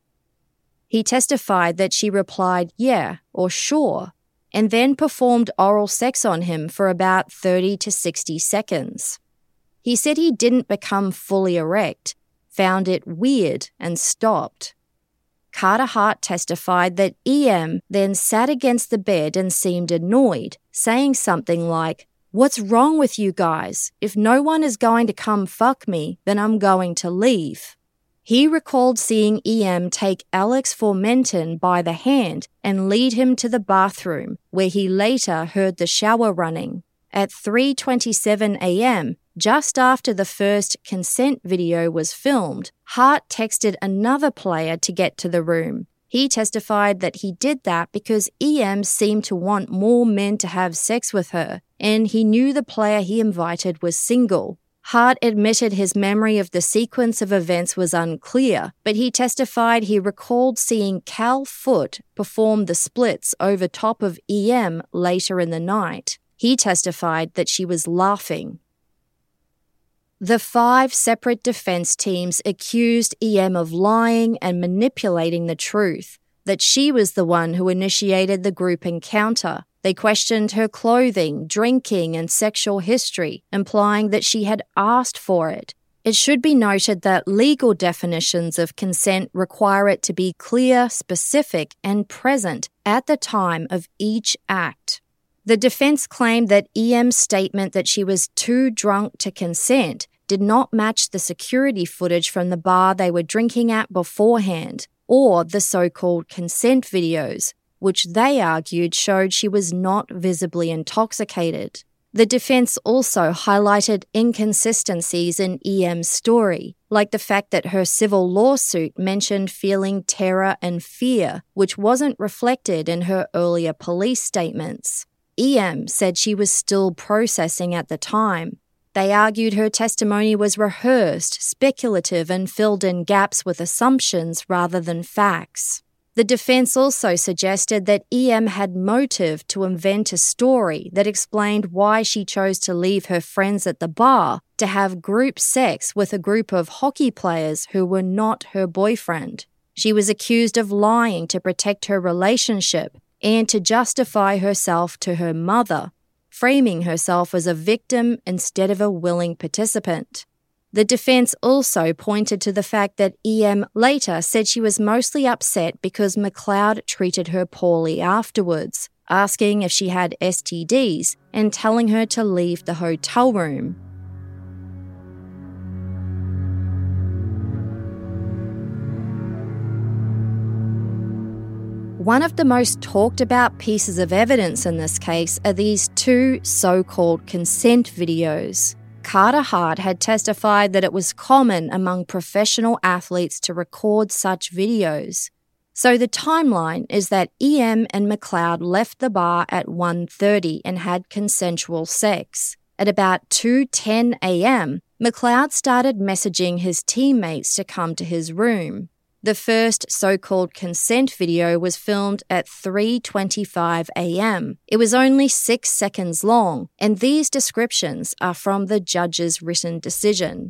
He testified that she replied, "Yeah," or "Sure," and then performed oral sex on him for about 30 to 60 seconds. He said he didn't become fully erect, found it weird, and stopped. Carter Hart testified that EM then sat against the bed and seemed annoyed, saying something like, "What's wrong with you guys? If no one is going to come fuck me, then I'm going to leave." He recalled seeing EM take Alex Formenton by the hand and lead him to the bathroom, where he later heard the shower running. At 3:27 a.m., just after the first consent video was filmed, Hart texted another player to get to the room. He testified that he did that because EM seemed to want more men to have sex with her, and he knew the player he invited was single. Hart admitted his memory of the sequence of events was unclear, but he testified he recalled seeing Cal Foote perform the splits over top of EM later in the night. He testified that she was laughing. The 5 separate defense teams accused EM of lying and manipulating the truth, that she was the one who initiated the group encounter. They questioned her clothing, drinking, and sexual history, implying that she had asked for it. It should be noted that legal definitions of consent require it to be clear, specific, and present at the time of each act. The defense claimed that EM's statement that she was too drunk to consent did not match the security footage from the bar they were drinking at beforehand, or the so-called consent videos, which they argued showed she was not visibly intoxicated. The defense also highlighted inconsistencies in EM's story, like the fact that her civil lawsuit mentioned feeling terror and fear, which wasn't reflected in her earlier police statements. EM said she was still processing at the time. They argued her testimony was rehearsed, speculative, and filled in gaps with assumptions rather than facts. The defense also suggested that EM had motive to invent a story that explained why she chose to leave her friends at the bar to have group sex with a group of hockey players who were not her boyfriend. She was accused of lying to protect her relationship and to justify herself to her mother, framing herself as a victim instead of a willing participant. The defense also pointed to the fact that EM later said she was mostly upset because McLeod treated her poorly afterwards, asking if she had STDs and telling her to leave the hotel room. One of the most talked about pieces of evidence in this case are these two so-called consent videos. Carter Hart had testified that it was common among professional athletes to record such videos. So the timeline is that EM and McLeod left the bar at 1:30 and had consensual sex. At about 2:10 a.m., McLeod started messaging his teammates to come to his room. The first so-called consent video was filmed at 3:25 a.m. It was only 6 seconds long, and these descriptions are from the judge's written decision.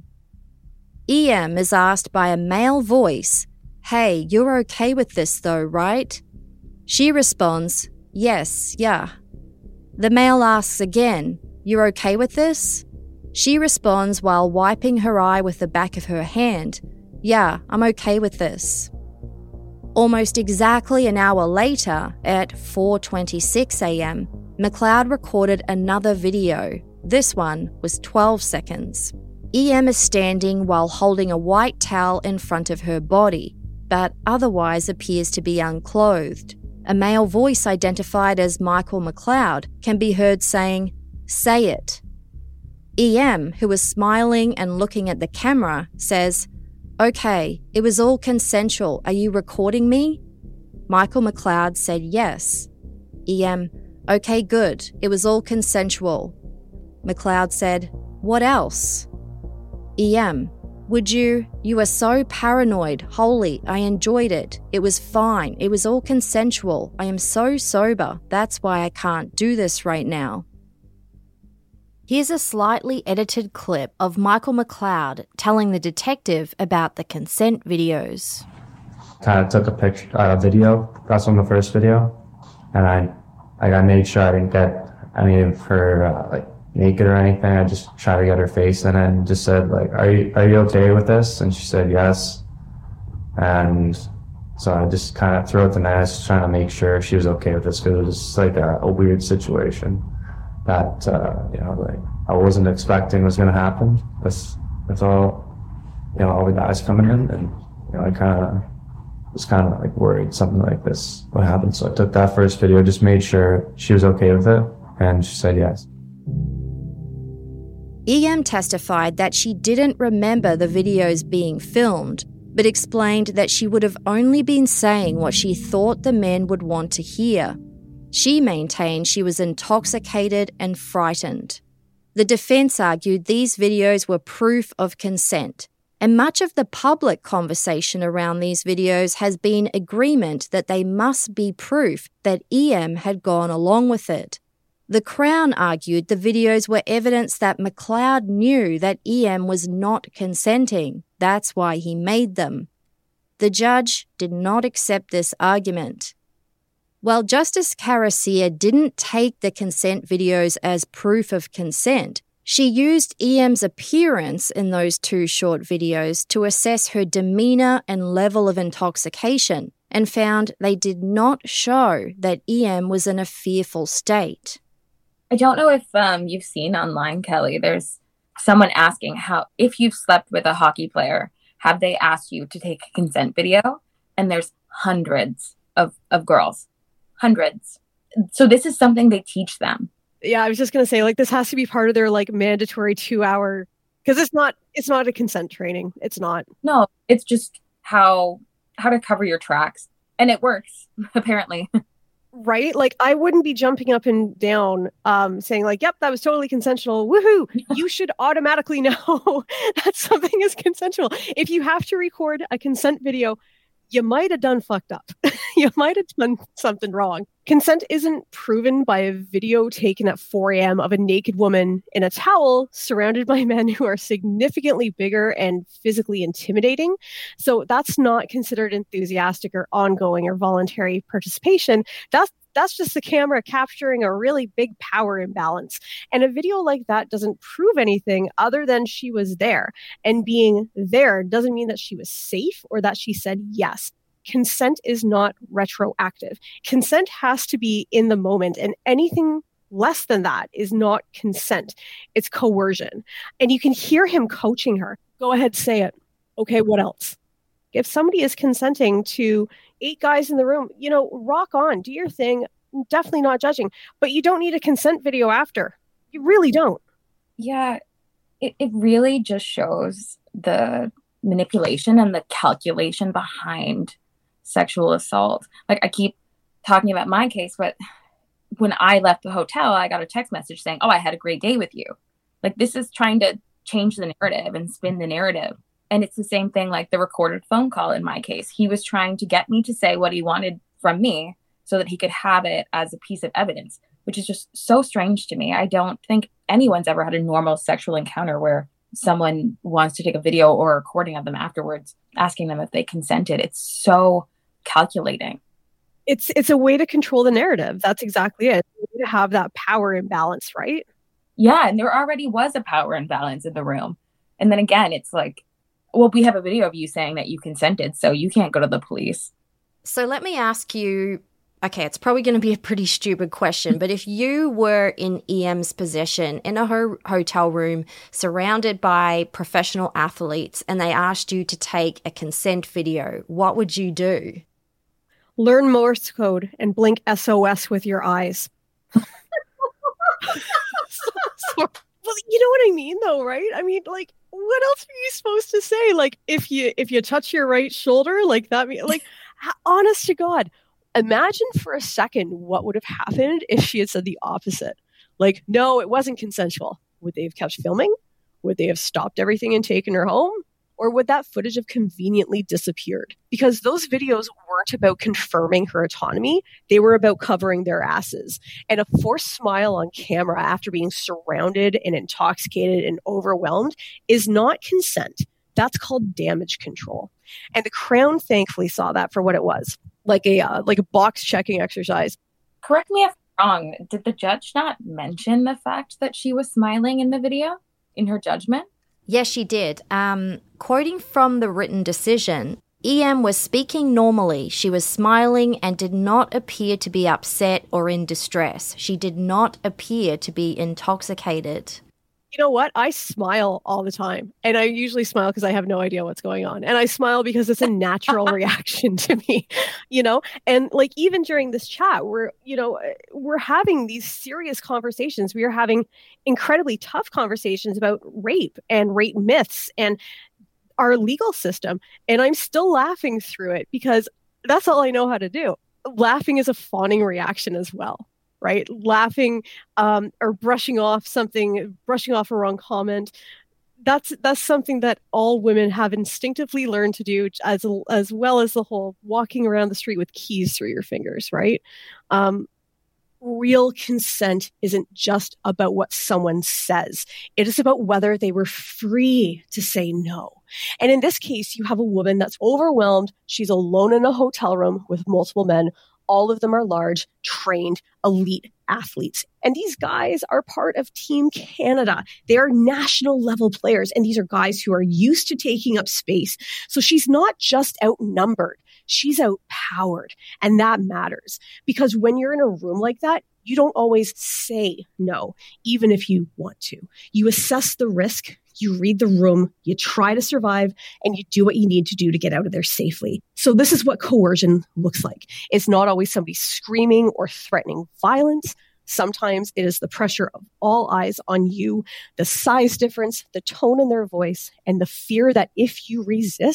EM is asked by a male voice, "Hey, you're okay with this though, right?" She responds, "Yes, yeah." The male asks again, "You're okay with this?" She responds while wiping her eye with the back of her hand, "Yeah, I'm okay with this." Almost exactly an hour later, at 4:26 a.m., McLeod recorded another video. This one was 12 seconds. EM is standing while holding a white towel in front of her body, but otherwise appears to be unclothed. A male voice identified as Michael McLeod can be heard saying, "Say it." EM, who is smiling and looking at the camera, says, "Okay, it was all consensual. Are you recording me?" Michael McLeod said yes. EM, "Okay, good. It was all consensual." McLeod said, "What else?" EM, You are so paranoid. Holy, I enjoyed it. It was fine. It was all consensual. I am so sober. That's why I can't do this right now." Here's a slightly edited clip of Michael McLeod telling the detective about the consent videos. Kind of took a video. That's on the first video, and I made sure I didn't get any of her naked or anything. I just tried to get her face in it and just said are you okay with this? And she said yes. And so I just kind of threw it to Ness, trying to make sure she was okay with this, because it was just a weird situation that I wasn't expecting was going to happen. That's all, all the guys coming in, and I was worried something like this would happen. So I took that first video, just made sure she was okay with it, and she said yes. EM testified that she didn't remember the videos being filmed, but explained that she would have only been saying what she thought the men would want to hear. She maintained she was intoxicated and frightened. The defense argued these videos were proof of consent, and much of the public conversation around these videos has been agreement that they must be proof that EM had gone along with it. The Crown argued the videos were evidence that McLeod knew that EM was not consenting. That's why he made them. The judge did not accept this argument. While Justice Carassia didn't take the consent videos as proof of consent, she used EM's appearance in those two short videos to assess her demeanor and level of intoxication, and found they did not show that EM was in a fearful state. I don't know if you've seen online, Kelly, there's someone asking if you've slept with a hockey player, have they asked you to take a consent video? And there's hundreds of girls. Hundreds. So this is something they teach them. Yeah, I was just going to say, this has to be part of their, mandatory 2-hour, because it's not a consent training. It's not. No, it's just how to cover your tracks. And it works, apparently. Right? I wouldn't be jumping up and down saying yep, that was totally consensual. Woohoo! You should automatically know that something is consensual. If you have to record a consent video, you might have done fucked up. You might have done something wrong. Consent isn't proven by a video taken at 4 a.m. of a naked woman in a towel surrounded by men who are significantly bigger and physically intimidating. So that's not considered enthusiastic or ongoing or voluntary participation. That's just the camera capturing a really big power imbalance. And a video like that doesn't prove anything other than she was there. And being there doesn't mean that she was safe or that she said yes. Consent is not retroactive. Consent has to be in the moment, and anything less than that is not consent. It's coercion. And you can hear him coaching her. Go ahead, say it. Okay, what else? If somebody is consenting to 8 guys in the room, rock on, do your thing. Definitely not judging, but you don't need a consent video after. You really don't. Yeah, it really just shows the manipulation and the calculation behind sexual assault. Like, I keep talking about my case, but when I left the hotel, I got a text message saying, "Oh, I had a great day with you." Like, this is trying to change the narrative and spin the narrative. And it's the same thing like the recorded phone call in my case. He was trying to get me to say what he wanted from me so that he could have it as a piece of evidence, which is just so strange to me. I don't think anyone's ever had a normal sexual encounter where someone wants to take a video or a recording of them afterwards, asking them if they consented. It's so calculating. It's a way to control the narrative. That's exactly it. To have that power imbalance, right? Yeah, and there already was a power imbalance in the room. And then again, it's like, well, we have a video of you saying that you consented, so you can't go to the police. So let me ask you, okay, it's probably going to be a pretty stupid question, but if you were in EM's possession in a hotel room surrounded by professional athletes and they asked you to take a consent video, what would you do? Learn Morse code and blink SOS with your eyes. Well, you know what I mean, though, right? I mean, like, what else are you supposed to say? Like, if you touch your right shoulder, like that, like, honest to God, imagine for a second what would have happened if she had said the opposite. Like, no, it wasn't consensual. Would they have kept filming? Would they have stopped everything and taken her home? Or would that footage have conveniently disappeared? Because those videos weren't about confirming her autonomy. They were about covering their asses. And a forced smile on camera after being surrounded and intoxicated and overwhelmed is not consent. That's called damage control. And the Crown thankfully saw that for what it was, like a box checking exercise. Correct me if I'm wrong. Did the judge not mention the fact that she was smiling in the video in her judgment? Yes, she did. Quoting from the written decision, EM was speaking normally. She was smiling and did not appear to be upset or in distress. She did not appear to be intoxicated. You know what? I smile all the time. And I usually smile because I have no idea what's going on. And I smile because it's a natural reaction to me, And like, even during this chat, we're having these serious conversations. We are having incredibly tough conversations about rape and rape myths and our legal system. And I'm still laughing through it because that's all I know how to do. Laughing is a fawning reaction as well. Right? Laughing or brushing off a wrong comment. That's something that all women have instinctively learned to do, as well as the whole walking around the street with keys through your fingers, right? Real consent isn't just about what someone says. It is about whether they were free to say no. And in this case, you have a woman that's overwhelmed. She's alone in a hotel room with multiple men. All of them are large, trained, elite athletes. And these guys are part of Team Canada. They are national level players. And these are guys who are used to taking up space. So she's not just outnumbered. She's outpowered. And that matters. Because when you're in a room like that, you don't always say no, even if you want to. You assess the risk. You read the room, you try to survive, and you do what you need to do to get out of there safely. So this is what coercion looks like. It's not always somebody screaming or threatening violence. Sometimes it is the pressure of all eyes on you, the size difference, the tone in their voice, and the fear that if you resist,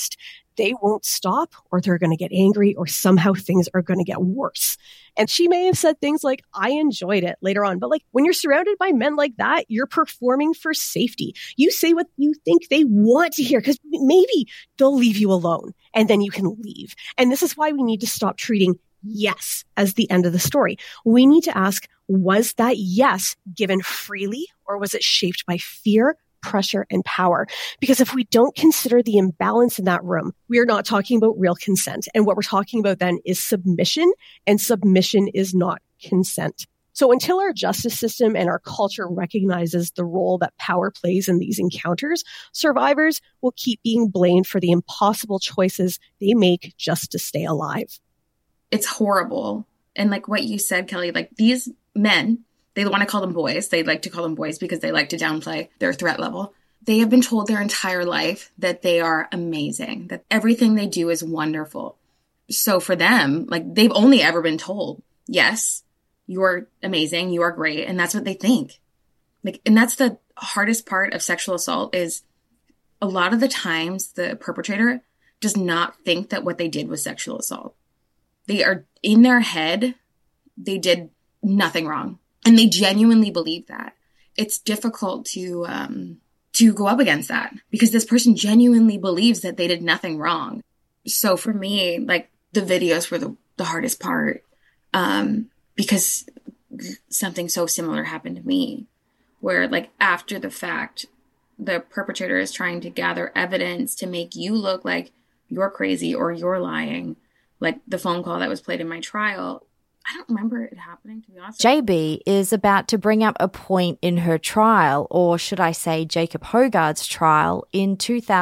they won't stop, or they're going to get angry, or somehow things are going to get worse. And she may have said things like, I enjoyed it later on. But like when you're surrounded by men like that, you're performing for safety. You say what you think they want to hear because maybe they'll leave you alone and then you can leave. And this is why we need to stop treating yes as the end of the story. We need to ask, was that yes given freely, or was it shaped by fear, pressure, and power? Because if we don't consider the imbalance in that room, we are not talking about real consent. And what we're talking about then is submission, and submission is not consent. So until our justice system and our culture recognizes the role that power plays in these encounters, survivors will keep being blamed for the impossible choices they make just to stay alive. It's horrible. And like what you said, Kelly, like these men, they want to call them boys. They like to call them boys because they like to downplay their threat level. They have been told their entire life that they are amazing, that everything they do is wonderful. So for them, like they've only ever been told, yes, you're amazing, you are great. And that's what they think. Like, and that's the hardest part of sexual assault is a lot of the times the perpetrator does not think that what they did was sexual assault. They are in their head, they did nothing wrong. And they genuinely believe that. It's difficult to go up against that because this person genuinely believes that they did nothing wrong. So for me, like the videos were the hardest part because something so similar happened to me where like after the fact, the perpetrator is trying to gather evidence to make you look like you're crazy or you're lying. Like the phone call that was played in my trial, I don't remember it happening, to be honest. JB is about to bring up a point in her trial, or should I say Jacob Hoggard's trial, in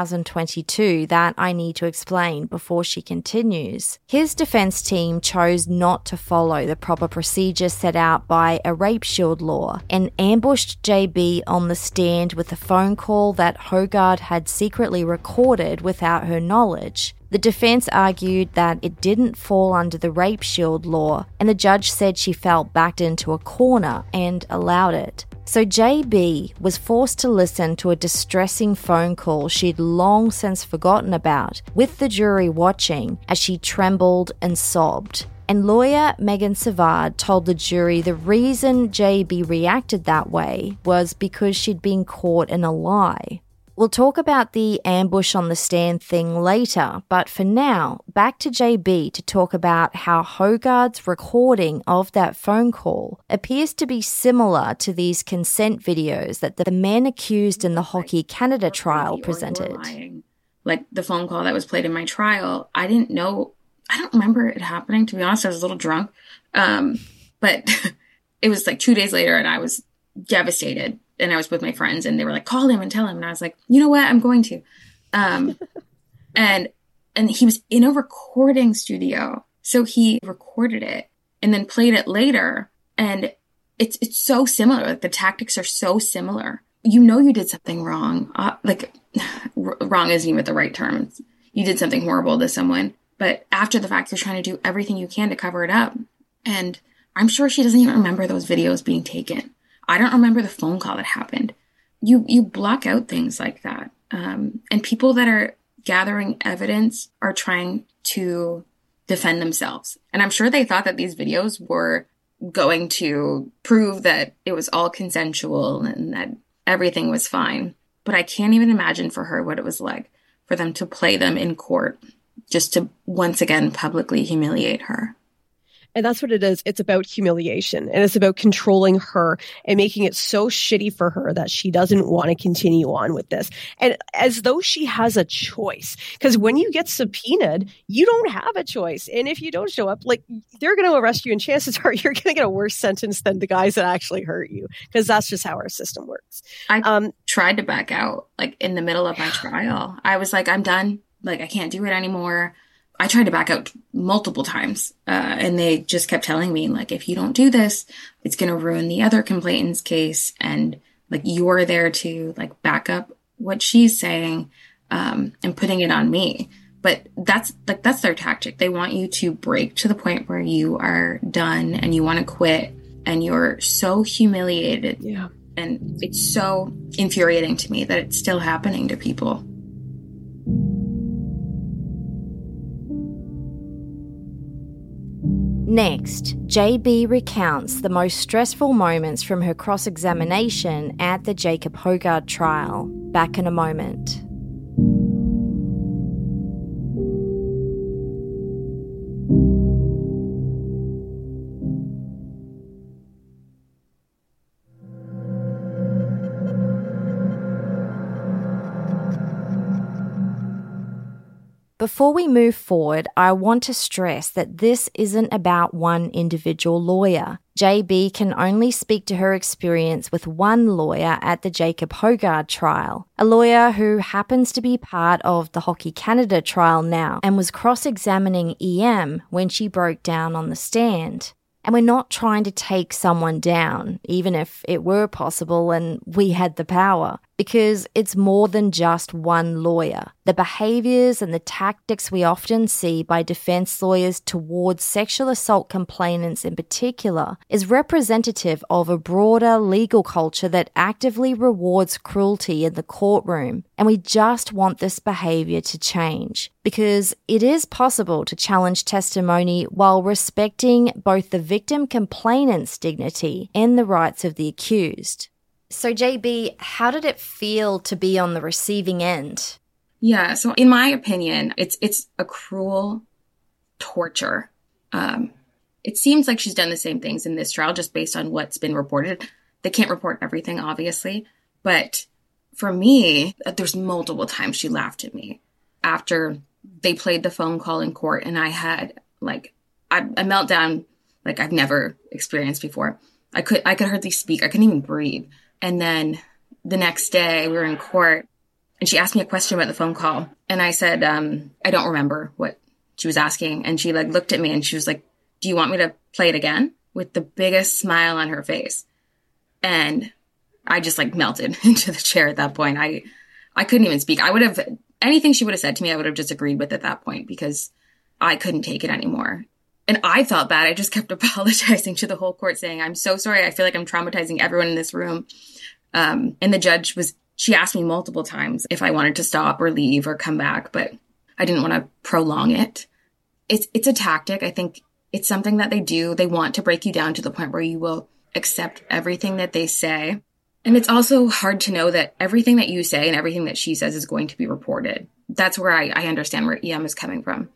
2022 that I need to explain before she continues. His defense team chose not to follow the proper procedures set out by a rape shield law and ambushed JB on the stand with a phone call that Hoggard had secretly recorded without her knowledge. The defense argued that it didn't fall under the rape shield law, and the judge said she felt backed into a corner and allowed it. So JB was forced to listen to a distressing phone call she'd long since forgotten about, with the jury watching as she trembled and sobbed. And lawyer Megan Savard told the jury the reason JB reacted that way was because she'd been caught in a lie. We'll talk about the ambush on the stand thing later, but for now, back to JB to talk about how Hoggard's recording of that phone call appears to be similar to these consent videos that the men accused in the Hockey Canada trial presented. Like the phone call that was played in my trial, I don't remember it happening, to be honest. I was a little drunk, but it was like 2 days later and I was devastated. And I was with my friends and they were like, call him and tell him. And I was like, you know what? I'm going to. And he was in a recording studio. So he recorded it and then played it later. And it's so similar. Like the tactics are so similar. You know, you did something wrong. Wrong isn't even the right term. You did something horrible to someone. But after the fact, you're trying to do everything you can to cover it up. And I'm sure she doesn't even remember those videos being taken. I don't remember the phone call that happened. You block out things like that. And people that are gathering evidence are trying to defend themselves. And I'm sure they thought that these videos were going to prove that it was all consensual and that everything was fine. But I can't even imagine for her what it was like for them to play them in court just to once again publicly humiliate her. And that's what it is. It's about humiliation, and it's about controlling her and making it so shitty for her that she doesn't want to continue on with this. And as though she has a choice, because when you get subpoenaed, you don't have a choice. And if you don't show up, like they're going to arrest you, and chances are you're going to get a worse sentence than the guys that actually hurt you, because that's just how our system works. I tried to back out like in the middle of my trial. I was like, I'm done. Like, I can't do it anymore. I tried to back out multiple times, and they just kept telling me, like, if you don't do this, it's going to ruin the other complainant's case. And, like, you're there to, like, back up what she's saying and putting it on me. But that's their tactic. They want you to break to the point where you are done and you want to quit and you're so humiliated. Yeah. And it's so infuriating to me that it's still happening to people. Next, JB recounts the most stressful moments from her cross-examination at the Jacob Hoggard trial. Back in a moment. Before we move forward, I want to stress that this isn't about one individual lawyer. JB can only speak to her experience with one lawyer at the Jacob Hoggard trial, a lawyer who happens to be part of the Hockey Canada trial now and was cross-examining EM when she broke down on the stand. And we're not trying to take someone down, even if it were possible and we had the power, because it's more than just one lawyer. The behaviours and the tactics we often see by defence lawyers towards sexual assault complainants in particular is representative of a broader legal culture that actively rewards cruelty in the courtroom. And we just want this behaviour to change, because it is possible to challenge testimony while respecting both the victim complainant's dignity and the rights of the accused. So JB, how did it feel to be on the receiving end? Yeah, so in my opinion, it's a cruel torture. It seems like she's done the same things in this trial just based on what's been reported. They can't report everything, obviously. But for me, there's multiple times she laughed at me after they played the phone call in court, and I had a meltdown like I've never experienced before. I could hardly speak. I couldn't even breathe. And then the next day we were in court and she asked me a question about the phone call. And I said, I don't remember what she was asking. And she looked at me and she was like, do you want me to play it again? With the biggest smile on her face. And I just melted into the chair at that point. I couldn't even speak. Anything she would have said to me, I would have just agreed with at that point because I couldn't take it anymore. And I felt bad. I just kept apologizing to the whole court saying, I'm so sorry. I feel like I'm traumatizing everyone in this room. And the judge she asked me multiple times if I wanted to stop or leave or come back, but I didn't want to prolong it. It's a tactic. I think it's something that they do. They want to break you down to the point where you will accept everything that they say. And it's also hard to know that everything that you say and everything that she says is going to be reported. That's where I understand where EM is coming from.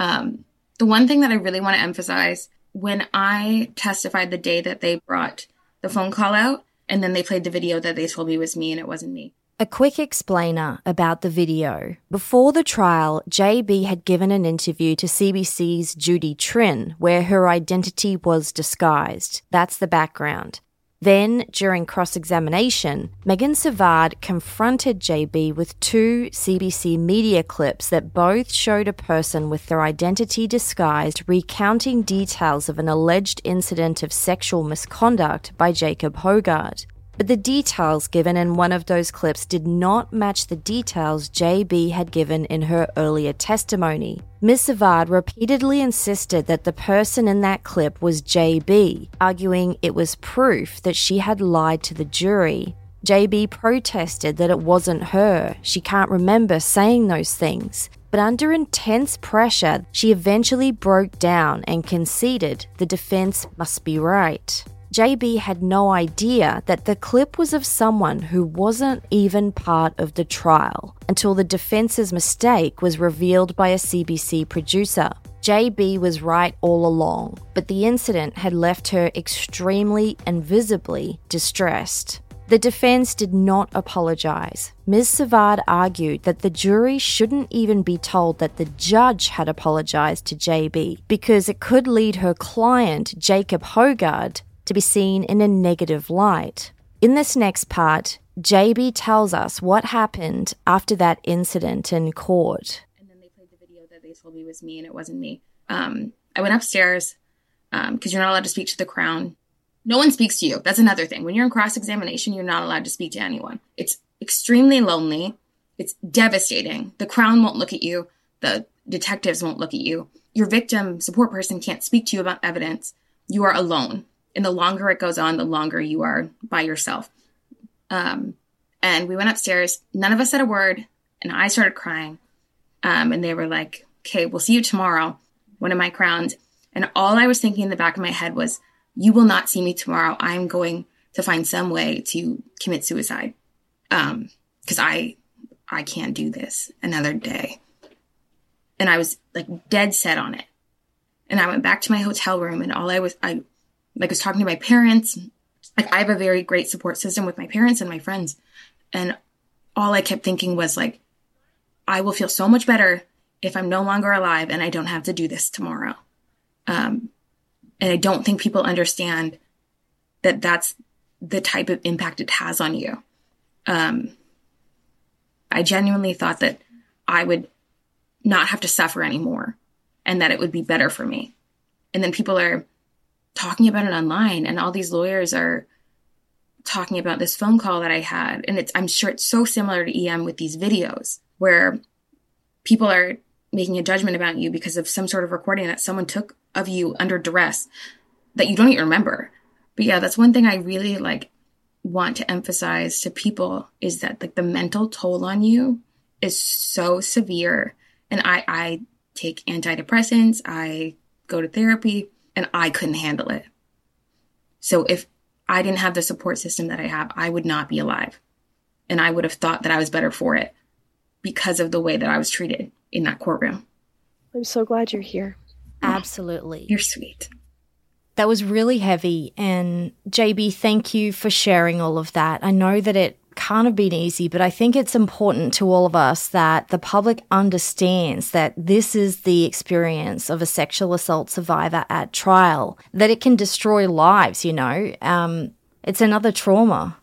The one thing that I really want to emphasize, when I testified the day that they brought the phone call out, and then they played the video that they told me was me and it wasn't me. A quick explainer about the video. Before the trial, JB had given an interview to CBC's Judy Trinh, where her identity was disguised. That's the background. Then, during cross-examination, Megan Savard confronted JB with two CBC media clips that both showed a person with their identity disguised recounting details of an alleged incident of sexual misconduct by Jacob Hoggard. But the details given in one of those clips did not match the details JB had given in her earlier testimony. Ms. Savard repeatedly insisted that the person in that clip was JB, arguing it was proof that she had lied to the jury. JB protested that it wasn't her. She can't remember saying those things. But under intense pressure, she eventually broke down and conceded the defense must be right. JB had no idea that the clip was of someone who wasn't even part of the trial until the defense's mistake was revealed by a CBC producer. JB was right all along, but the incident had left her extremely and visibly distressed. The defense did not apologize. Ms. Savard argued that the jury shouldn't even be told that the judge had apologized to JB because it could lead her client, Jacob Hoggard, to be seen in a negative light. In this next part, JB tells us what happened after that incident in court. And then they played the video that they told me was me and it wasn't me. I went upstairs because you're not allowed to speak to the Crown. No one speaks to you. That's another thing. When you're in cross-examination, you're not allowed to speak to anyone. It's extremely lonely. It's devastating. The Crown won't look at you. The detectives won't look at you. Your victim support person can't speak to you about evidence. You are alone. And the longer it goes on, the longer you are by yourself. And we went upstairs. None of us said a word. And I started crying. And they were like, okay, we'll see you tomorrow. One of my Crowns. And all I was thinking in the back of my head was, you will not see me tomorrow. I'm going to find some way to commit suicide. Because I can't do this another day. And I was like dead set on it. And I went back to my hotel room, and I was talking to my parents. Like, I have a very great support system with my parents and my friends. And all I kept thinking was like, I will feel so much better if I'm no longer alive and I don't have to do this tomorrow. And I don't think people understand that that's the type of impact it has on you. I genuinely thought that I would not have to suffer anymore and that it would be better for me. And then people are talking about it online, and all these lawyers are talking about this phone call that I had. And I'm sure it's so similar to EM with these videos where people are making a judgment about you because of some sort of recording that someone took of you under duress that you don't even remember. But yeah, that's one thing I really want to emphasize to people is that the mental toll on you is so severe. And I take antidepressants, I go to therapy, and I couldn't handle it. So if I didn't have the support system that I have, I would not be alive. And I would have thought that I was better for it because of the way that I was treated in that courtroom. I'm so glad you're here. Absolutely. You're sweet. That was really heavy. And JB, thank you for sharing all of that. I know that it can't have been easy, but I think it's important to all of us that the public understands that this is the experience of a sexual assault survivor at trial, that it can destroy lives, It's another trauma.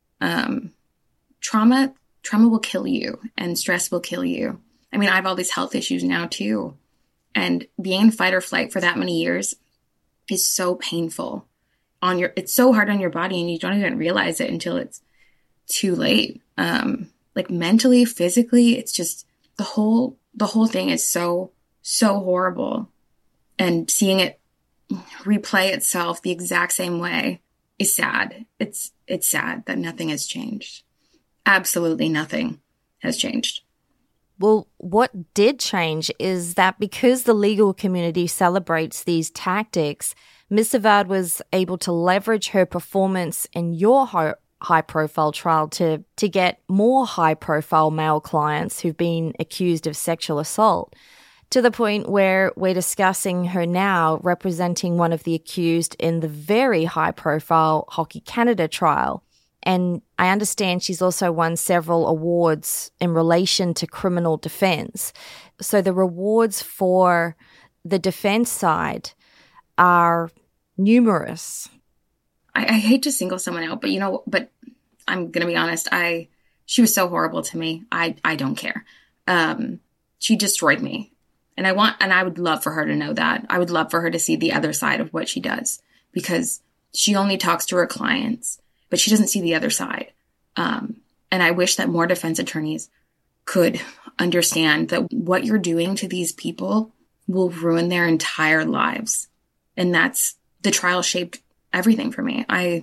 Trauma will kill you, and stress will kill you. I mean, I have all these health issues now too. And being in fight or flight for that many years is so painful it's so hard on your body, and you don't even realize it until it's too late. Mentally, physically, it's just the whole thing is so horrible. And seeing it replay itself the exact same way is sad. It's sad that nothing has changed. Absolutely nothing has changed. Well, what did change is that because the legal community celebrates these tactics, Ms. Savard was able to leverage her performance in your high-profile trial to get more high-profile male clients who've been accused of sexual assault, to the point where we're discussing her now representing one of the accused in the very high-profile Hockey Canada trial. And I understand she's also won several awards in relation to criminal defense. So the rewards for the defense side are numerous. I hate to single someone out, but I'm going to be honest. She was so horrible to me. I don't care. She destroyed me. And I would love for her to know that. I would love for her to see the other side of what she does, because she only talks to her clients, but she doesn't see the other side. And I wish that more defense attorneys could understand that what you're doing to these people will ruin their entire lives. And the trial shaped everything for me. I'm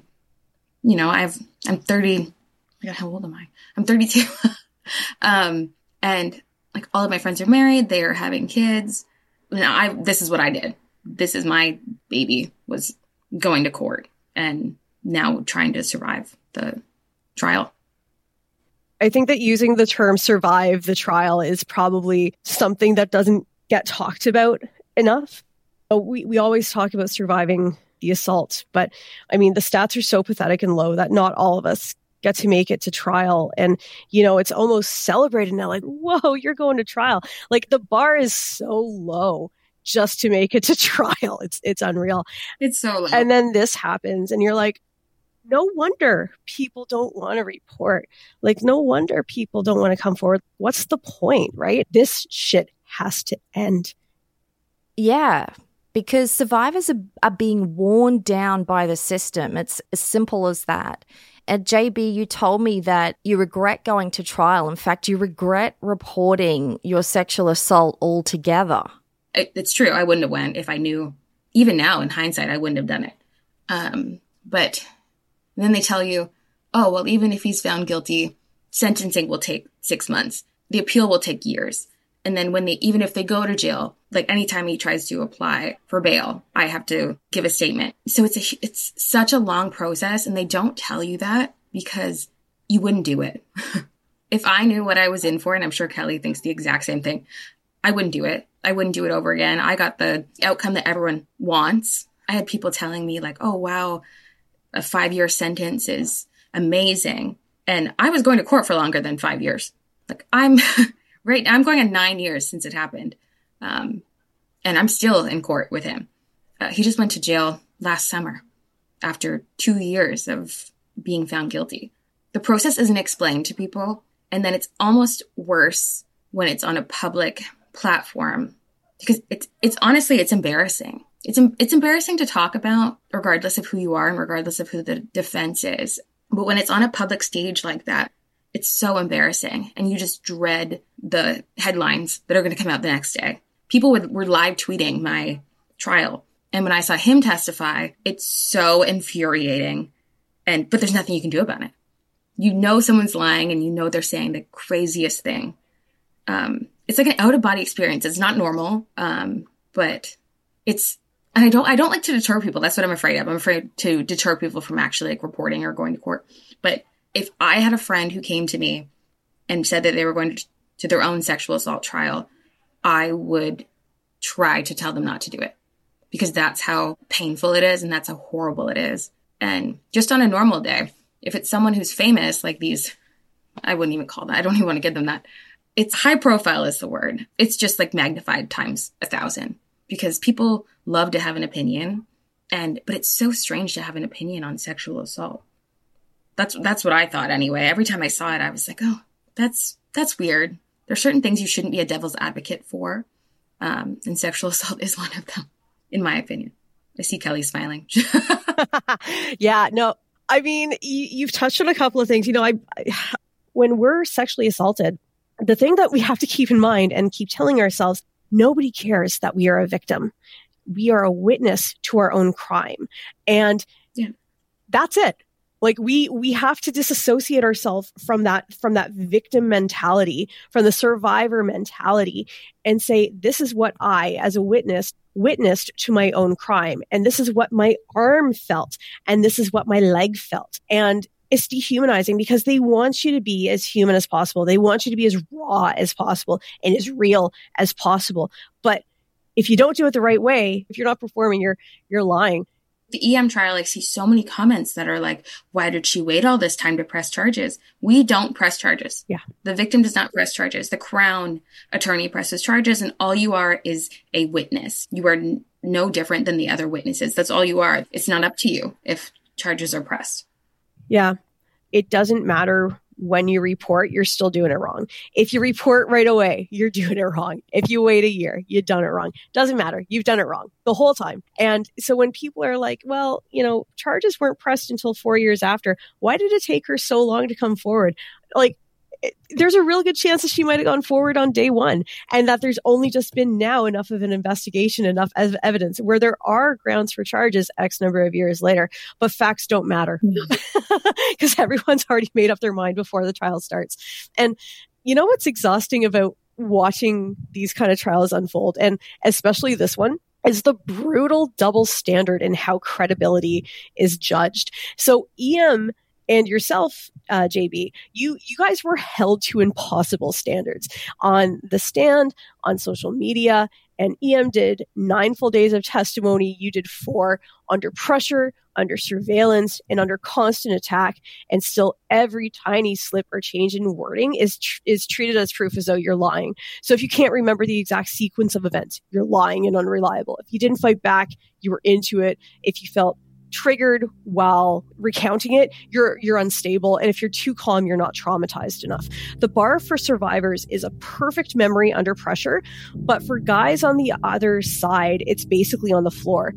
30. Oh my God, how old am I? I'm 32. And all of my friends are married. They are having kids. This is what I did. This is my baby, was going to court and now trying to survive the trial. I think that using the term survive the trial is probably something that doesn't get talked about enough. We always talk about surviving the assault, but I mean, the stats are so pathetic and low that not all of us get to make it to trial. And, it's almost celebrated now, whoa, you're going to trial. The bar is so low just to make it to trial. It's unreal. It's so low. And then this happens and you're like, no wonder people don't want to report. No wonder people don't want to come forward. What's the point, right? This shit has to end. Yeah, because survivors are being worn down by the system. It's as simple as that. And JB, you told me that you regret going to trial. In fact, you regret reporting your sexual assault altogether. It's true. I wouldn't have went if I knew. Even now, in hindsight, I wouldn't have done it. But then they tell you, oh, well, even if he's found guilty, sentencing will take 6 months. The appeal will take years. And then even if they go to jail, like anytime he tries to apply for bail, I have to give a statement. So it's such a long process, and they don't tell you that because you wouldn't do it. If I knew what I was in for, and I'm sure Kelly thinks the exact same thing, I wouldn't do it. I wouldn't do it over again. I got the outcome that everyone wants. I had people telling me like, oh, wow, a 5-year sentence is amazing. And I was going to court for longer than 5 years. Like I'm going on 9 years since it happened. And I'm still in court with him. He just went to jail last summer after 2 years of being found guilty. The process isn't explained to people. And then it's almost worse when it's on a public platform because it's honestly, it's embarrassing. It's embarrassing to talk about regardless of who you are and regardless of who the defense is. But when it's on a public stage like that, it's so embarrassing. And you just dread the headlines that are going to come out the next day. People were live tweeting my trial. And when I saw him testify, it's so infuriating. But there's nothing you can do about it. You know someone's lying and you know they're saying the craziest thing. It's like an out-of-body experience. It's not normal, but it's... And I don't like to deter people. That's what I'm afraid of. I'm afraid to deter people from actually like reporting or going to court. But if I had a friend who came to me and said that they were going to their own sexual assault trial, I would try to tell them not to do it because that's how painful it is and that's how horrible it is. And just on a normal day, if it's someone who's famous like these, I wouldn't even call that. I don't even want to give them that. It's high profile is the word. It's just like magnified times 1,000 because people love to have an opinion. But it's so strange to have an opinion on sexual assault. That's what I thought anyway. Every time I saw it, I was like, oh, that's weird. There's certain things you shouldn't be a devil's advocate for. And sexual assault is one of them, in my opinion. I see Kelly smiling. Yeah, no, I mean, you've touched on a couple of things. You know, when we're sexually assaulted, the thing that we have to keep in mind and keep telling ourselves, nobody cares that we are a victim. We are a witness to our own crime. And that's it. Like we have to disassociate ourselves from that victim mentality, from the survivor mentality, and say, this is what I, as a witness, witnessed to my own crime. And this is what my arm felt. And this is what my leg felt. And it's dehumanizing because they want you to be as human as possible. They want you to be as raw as possible and as real as possible. But if you don't do it the right way, if you're not performing, you're lying. The EM trial, I see so many comments that are like, why did she wait all this time to press charges? We don't press charges. Yeah. The victim does not press charges. The Crown attorney presses charges, and all you are is a witness. You are no different than the other witnesses. That's all you are. It's not up to you if charges are pressed. Yeah. It doesn't matter when you report, you're still doing it wrong. If you report right away, you're doing it wrong. If you wait a year, you've done it wrong. Doesn't matter. You've done it wrong the whole time. And so when people are like, well, you know, charges weren't pressed until 4 years after, why did it take her so long to come forward? Like, there's a real good chance that she might have gone forward on day one, and that there's only just been now enough of an investigation, enough evidence where there are grounds for charges X number of years later, but facts don't matter because everyone's already made up their mind before the trial starts. And you know what's exhausting about watching these kind of trials unfold, and especially this one, is the brutal double standard in how credibility is judged. So EM and yourself, JB, you guys were held to impossible standards on the stand, on social media, and EM did 9 full days of testimony. You did 4 under pressure, under surveillance, and under constant attack. And still every tiny slip or change in wording is treated as proof as though you're lying. So if you can't remember the exact sequence of events, you're lying and unreliable. If you didn't fight back, you were into it. If you felt triggered while recounting it, you're unstable. And if you're too calm, you're not traumatized enough. The bar for survivors is a perfect memory under pressure, but for guys on the other side, it's basically on the floor.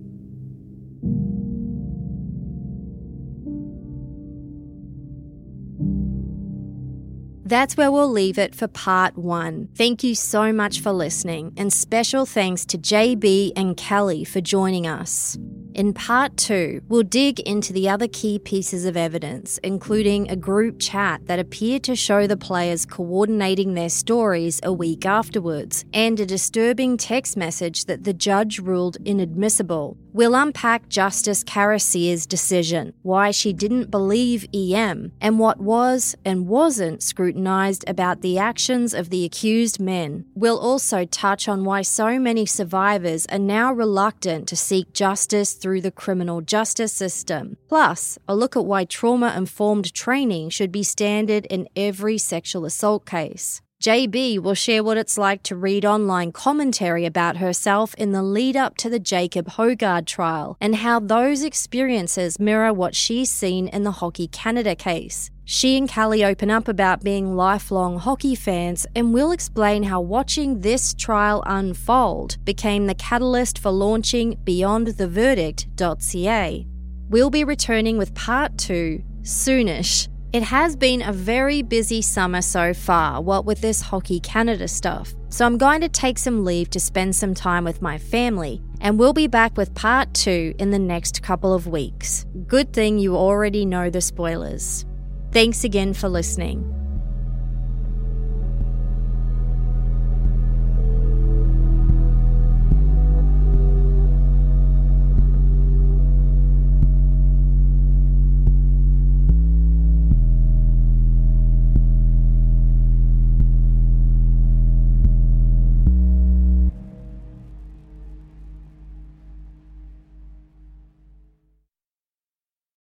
That's where we'll leave it for part 1. Thank you so much for listening, and special thanks to JB and Kelly for joining us. In part 2, we'll dig into the other key pieces of evidence, including a group chat that appeared to show the players coordinating their stories a week afterwards, and a disturbing text message that the judge ruled inadmissible. We'll unpack Justice Carasier's decision, why she didn't believe EM, and what was and wasn't scrutinised about the actions of the accused men. We'll also touch on why so many survivors are now reluctant to seek justice through the criminal justice system. Plus, a look at why trauma-informed training should be standard in every sexual assault case. JB will share what it's like to read online commentary about herself in the lead-up to the Jacob Hogard trial, and how those experiences mirror what she's seen in the Hockey Canada case. She and Callie open up about being lifelong hockey fans, and we'll explain how watching this trial unfold became the catalyst for launching BeyondTheVerdict.ca. We'll be returning with part 2 soonish. It has been a very busy summer so far, what with this Hockey Canada stuff, so I'm going to take some leave to spend some time with my family, and we'll be back with part 2 in the next couple of weeks. Good thing you already know the spoilers. Thanks again for listening.